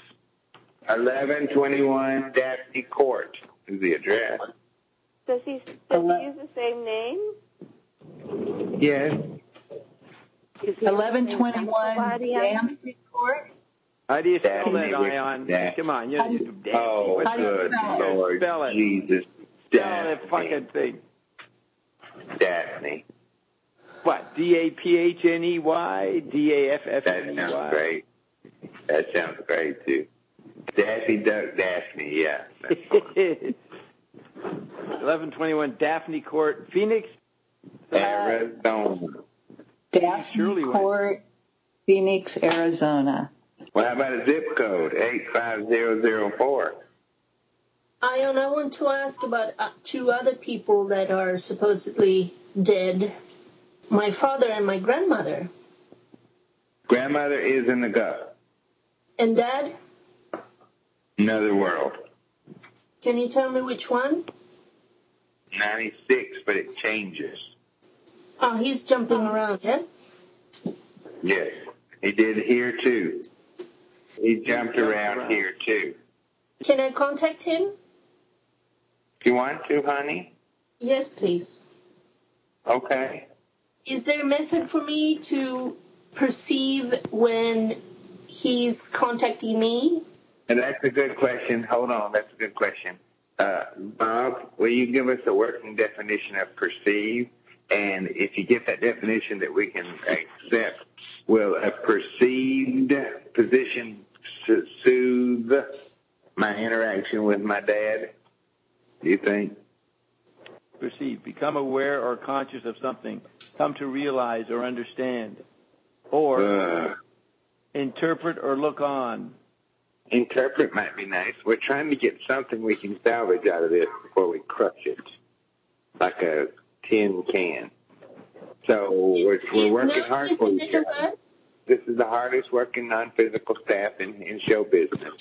1121 Daphne Court is the address. Does he use the same name? Yes. 1121 Daphne Court? How do you spell that, Ion? Come on. Good Lord spell it. Jesus. Spell that fucking thing. Daphne. What? D-A-P-H-N-E-Y? D-A-F-F-N-E-Y? That sounds great. That sounds great, too. Daffy Duck Daphne, yeah. 1121 Daphne Court, Phoenix, Arizona. Daphne Court, Phoenix, Arizona. Well, how about a zip code, 85004? Ion, I want to ask about two other people that are supposedly dead. My father and my grandmother. Grandmother is in the gut. And Dad? Another world. Can you tell me which one? 96, but it changes. Oh, he's jumping around, yeah? Yes. He did here, too. He jumped around here, too. Can I contact him? Do you want to, honey? Yes, please. Okay. Is there a method for me to perceive when he's contacting me? And that's a good question. Hold on. That's a good question. Bob, will you give us a working definition of perceive? And if you get that definition that we can accept, will a perceived position soothe my interaction with my dad? Do you think? Perceive. Become aware or conscious of something. Come to realize or understand. Or interpret or look on. Interpret might be nice. We're trying to get something we can salvage out of this before we crush it, like a tin can. So we're working hard for each other. This is the hardest working non-physical staff in show business.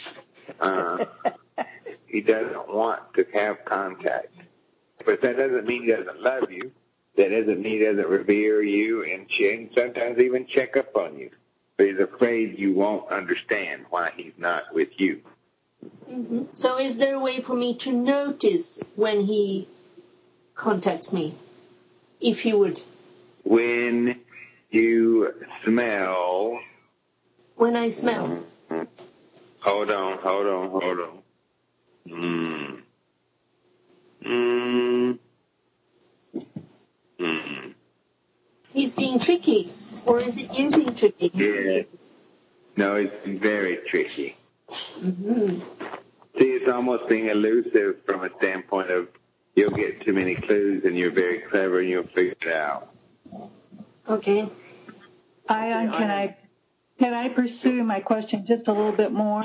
He doesn't want to have contact. But that doesn't mean he doesn't love you. That doesn't mean he doesn't revere you and sometimes even check up on you. But he's afraid you won't understand why he's not with you. Mm-hmm. So is there a way for me to notice when he contacts me, if he would? When you smell. When I smell. Hold on. He's being tricky, or is it you being tricky? Yeah. No, it's very tricky. Mm-hmm. See, it's almost being elusive from a standpoint of you'll get too many clues and you're very clever and you'll figure it out. Okay. Ion, can I pursue my question just a little bit more?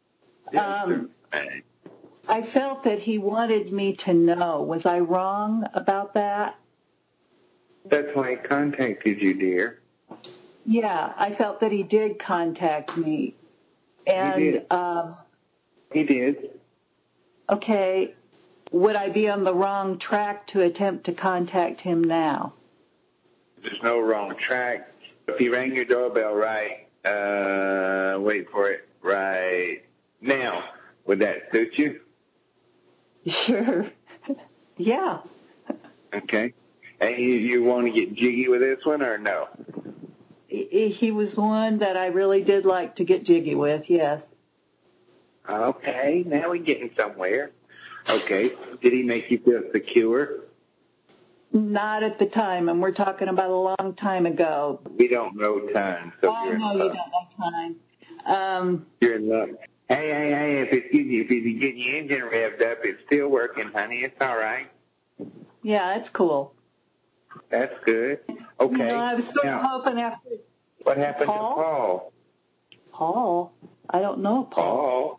I felt that he wanted me to know. Was I wrong about that? That's why he contacted you, dear. Yeah, I felt that he did contact me. And he did. He did. Okay. Would I be on the wrong track to attempt to contact him now? There's no wrong track. If he rang your doorbell right, wait for it, right now, would that suit you? Sure. Yeah. Okay. And you want to get jiggy with this one or no? He was one that I really did like to get jiggy with, yes. Okay, now we're getting somewhere. Okay, did he make you feel secure? Not at the time, and we're talking about a long time ago. We don't know time, so you're in luck. I know you don't know time. You're in luck. Hey, if it's getting your engine revved up, it's still working, honey. It's all right. Yeah, it's cool. That's good. Okay. You know, I was sort of hoping after... What happened to Paul? Paul? I don't know Paul.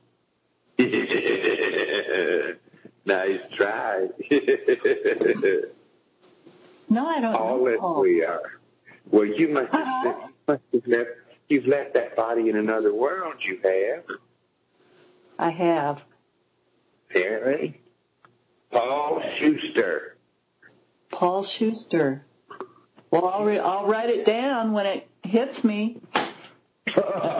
Nice try. No, I don't know Paul. We are. Well, you must have you've left that body in another world, you have. I have. Apparently. Paul Schuster. Paul Schuster. Well, I'll write it down when it hits me. That's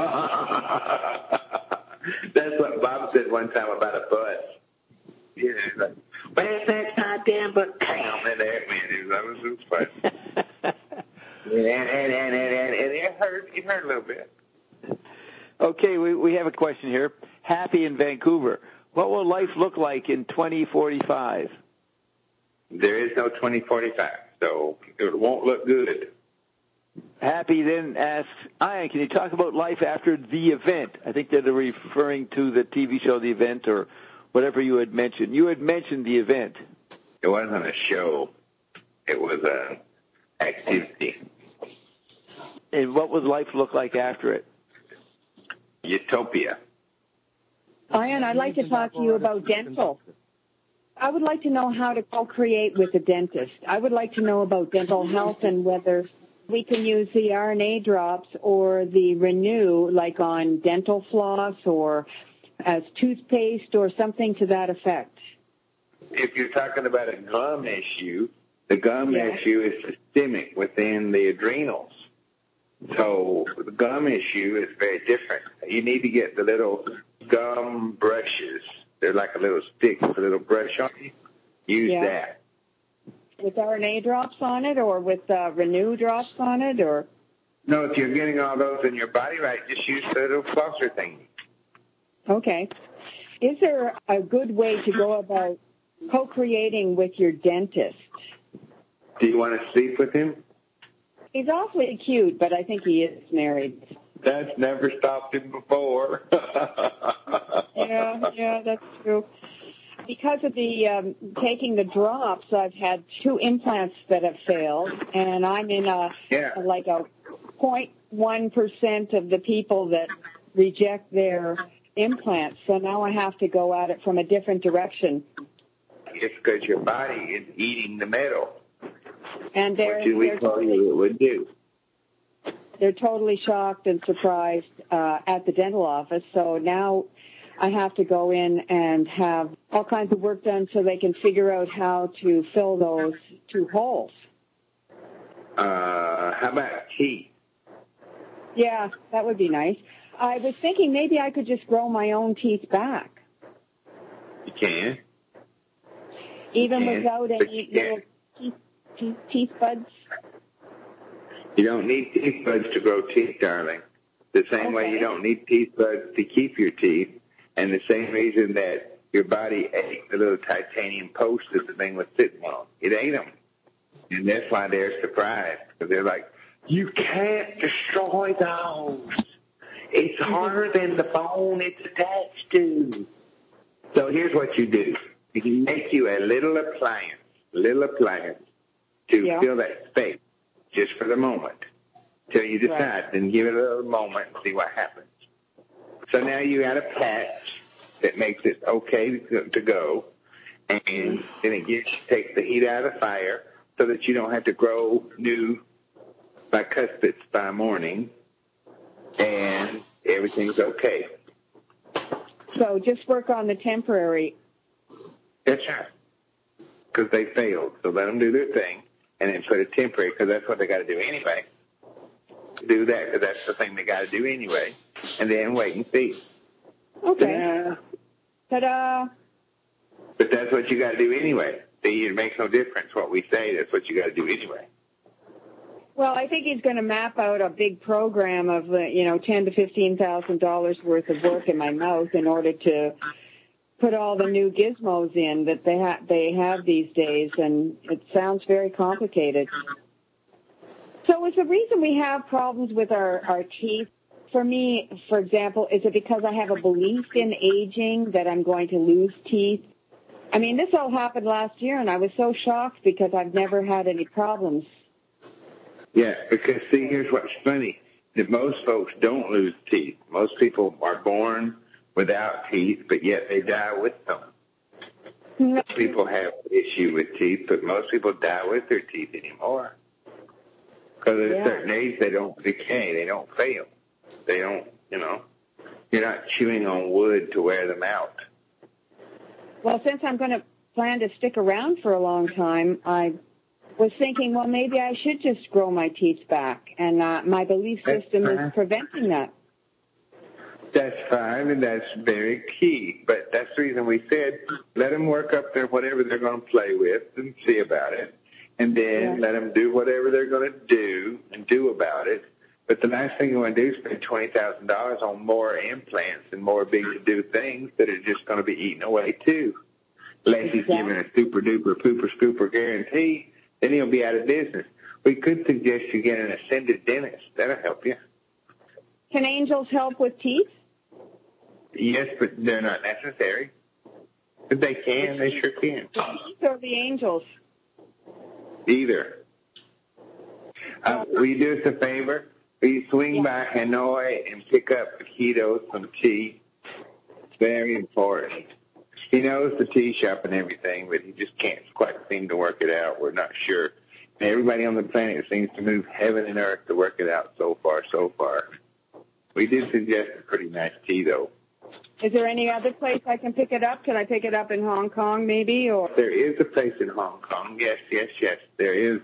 what Bob said one time about a bus. Yeah, like, where's that goddamn bus? Damn, and there, man, that was fun. and it hurt a little bit. Okay, we have a question here. Happy in Vancouver. What will life look like in 2045? There is no 2045, so it won't look good. Happy then asks, Ian, can you talk about life after the event? I think that they're referring to the TV show The Event or whatever you had mentioned. You had mentioned the event. It wasn't a show. It was an activity. And what would life look like after it? Utopia. Ian, I'd like to talk to you about dental. I would like to know how to co-create with a dentist. I would like to know about dental health and whether we can use the RNA drops or the Renew, like on dental floss or as toothpaste or something to that effect. If you're talking about a gum issue, the gum issue is systemic within the adrenals. So the gum issue is very different. You need to get the little gum brushes. They're like a little stick with a little brush on it. Use that. With RNA drops on it or with Renew drops on it? Or no, if you're getting all those in your body right, just use the little flosser thing. Okay. Is there a good way to go about co-creating with your dentist? Do you want to sleep with him? He's awfully cute, but I think he is married. That's never stopped him before. Yeah, that's true. Because of the taking the drops, I've had 2 implants that have failed, and I'm in like a 0.1% of the people that reject their implants. So now I have to go at it from a different direction. It's because your body is eating the metal. And what did we tell you it would do? They're totally shocked and surprised at the dental office. So now I have to go in and have all kinds of work done so they can figure out how to fill those 2 holes. How about teeth? Yeah, that would be nice. I was thinking maybe I could just grow my own teeth back. You can. Even without any little teeth buds? You don't need teeth buds to grow teeth, darling. The same way you don't need teeth buds to keep your teeth, and the same reason that your body ate the little titanium post that the thing was sitting on. It ate them. And that's why they're surprised, because they're like, you can't destroy those. It's harder than the bone it's attached to. So here's what you do. You can make you a little appliance to fill that space just for the moment till you decide. Then give it a little moment and see what happens. So now you got a patch that makes it okay to go, and then it takes the heat out of the fire so that you don't have to grow new bicuspids by morning, and everything's okay. So just work on the temporary. That's right. Because they failed. So let them do their thing, and then put a temporary, because that's what they got to do anyway. Do that, because that's the thing they got to do anyway. And then wait and see. Okay. Ta-da. But that's what you got to do anyway. See, it makes no difference what we say. That's what you got to do anyway. Well, I think he's going to map out a big program of, $10,000 to $15,000 worth of work in my mouth in order to put all the new gizmos in that they have these days, and it sounds very complicated. So is the reason we have problems with our teeth, for me, for example, is it because I have a belief in aging that I'm going to lose teeth? I mean, this all happened last year, and I was so shocked because I've never had any problems. Yeah, because, see, here's what's funny, that most folks don't lose teeth. Most people are born without teeth, but yet they die with them. Most people have an issue with teeth, but most people die with their teeth anymore. Because at a certain age, they don't decay, they don't fail. They don't, you're not chewing on wood to wear them out. Well, since I'm going to plan to stick around for a long time, I was thinking, well, maybe I should just grow my teeth back, and my belief system is preventing that. That's fine, and that's very key. But that's the reason we said let them work up there whatever they're going to play with and see about it, and then let them do whatever they're going to do and do about it. But the last thing you want to do is spend $20,000 on more implants and more big-to-do things that are just going to be eaten away, too. Unless he's giving a super-duper, pooper-scooper guarantee, then he'll be out of business. We could suggest you get an ascended dentist. That'll help you. Can angels help with teeth? Yes, but they're not necessary. If they can, they sure can. The teeth or the angels? Either. Will you do us a favor? Will you swing by Hanoi and pick up Keto some tea? It's very important. He knows the tea shop and everything, but he just can't quite seem to work it out. We're not sure. And everybody on the planet seems to move heaven and earth to work it out so far. We did suggest a pretty nice tea, though. Is there any other place I can pick it up? Can I pick it up in Hong Kong, maybe? Or there is a place in Hong Kong. Yes. There is.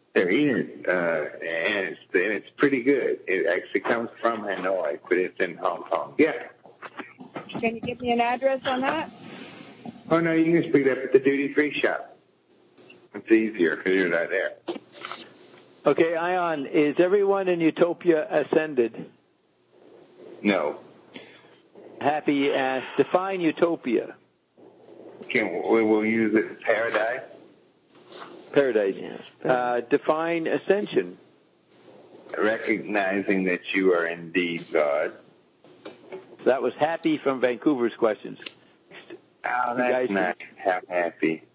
And it's pretty good. It actually comes from Hanoi, but it's in Hong Kong. Yeah. Can you give me an address on that? Oh, no, you can just pick it up at the duty-free shop. It's easier because you're not there. Okay, Ion, is everyone in Utopia ascended? No. Happy asked, define Utopia. We'll use it as paradise. Paradise, yes. Define ascension. Recognizing that you are indeed God. That was Happy from Vancouver's questions. Oh, that's nice. How happy.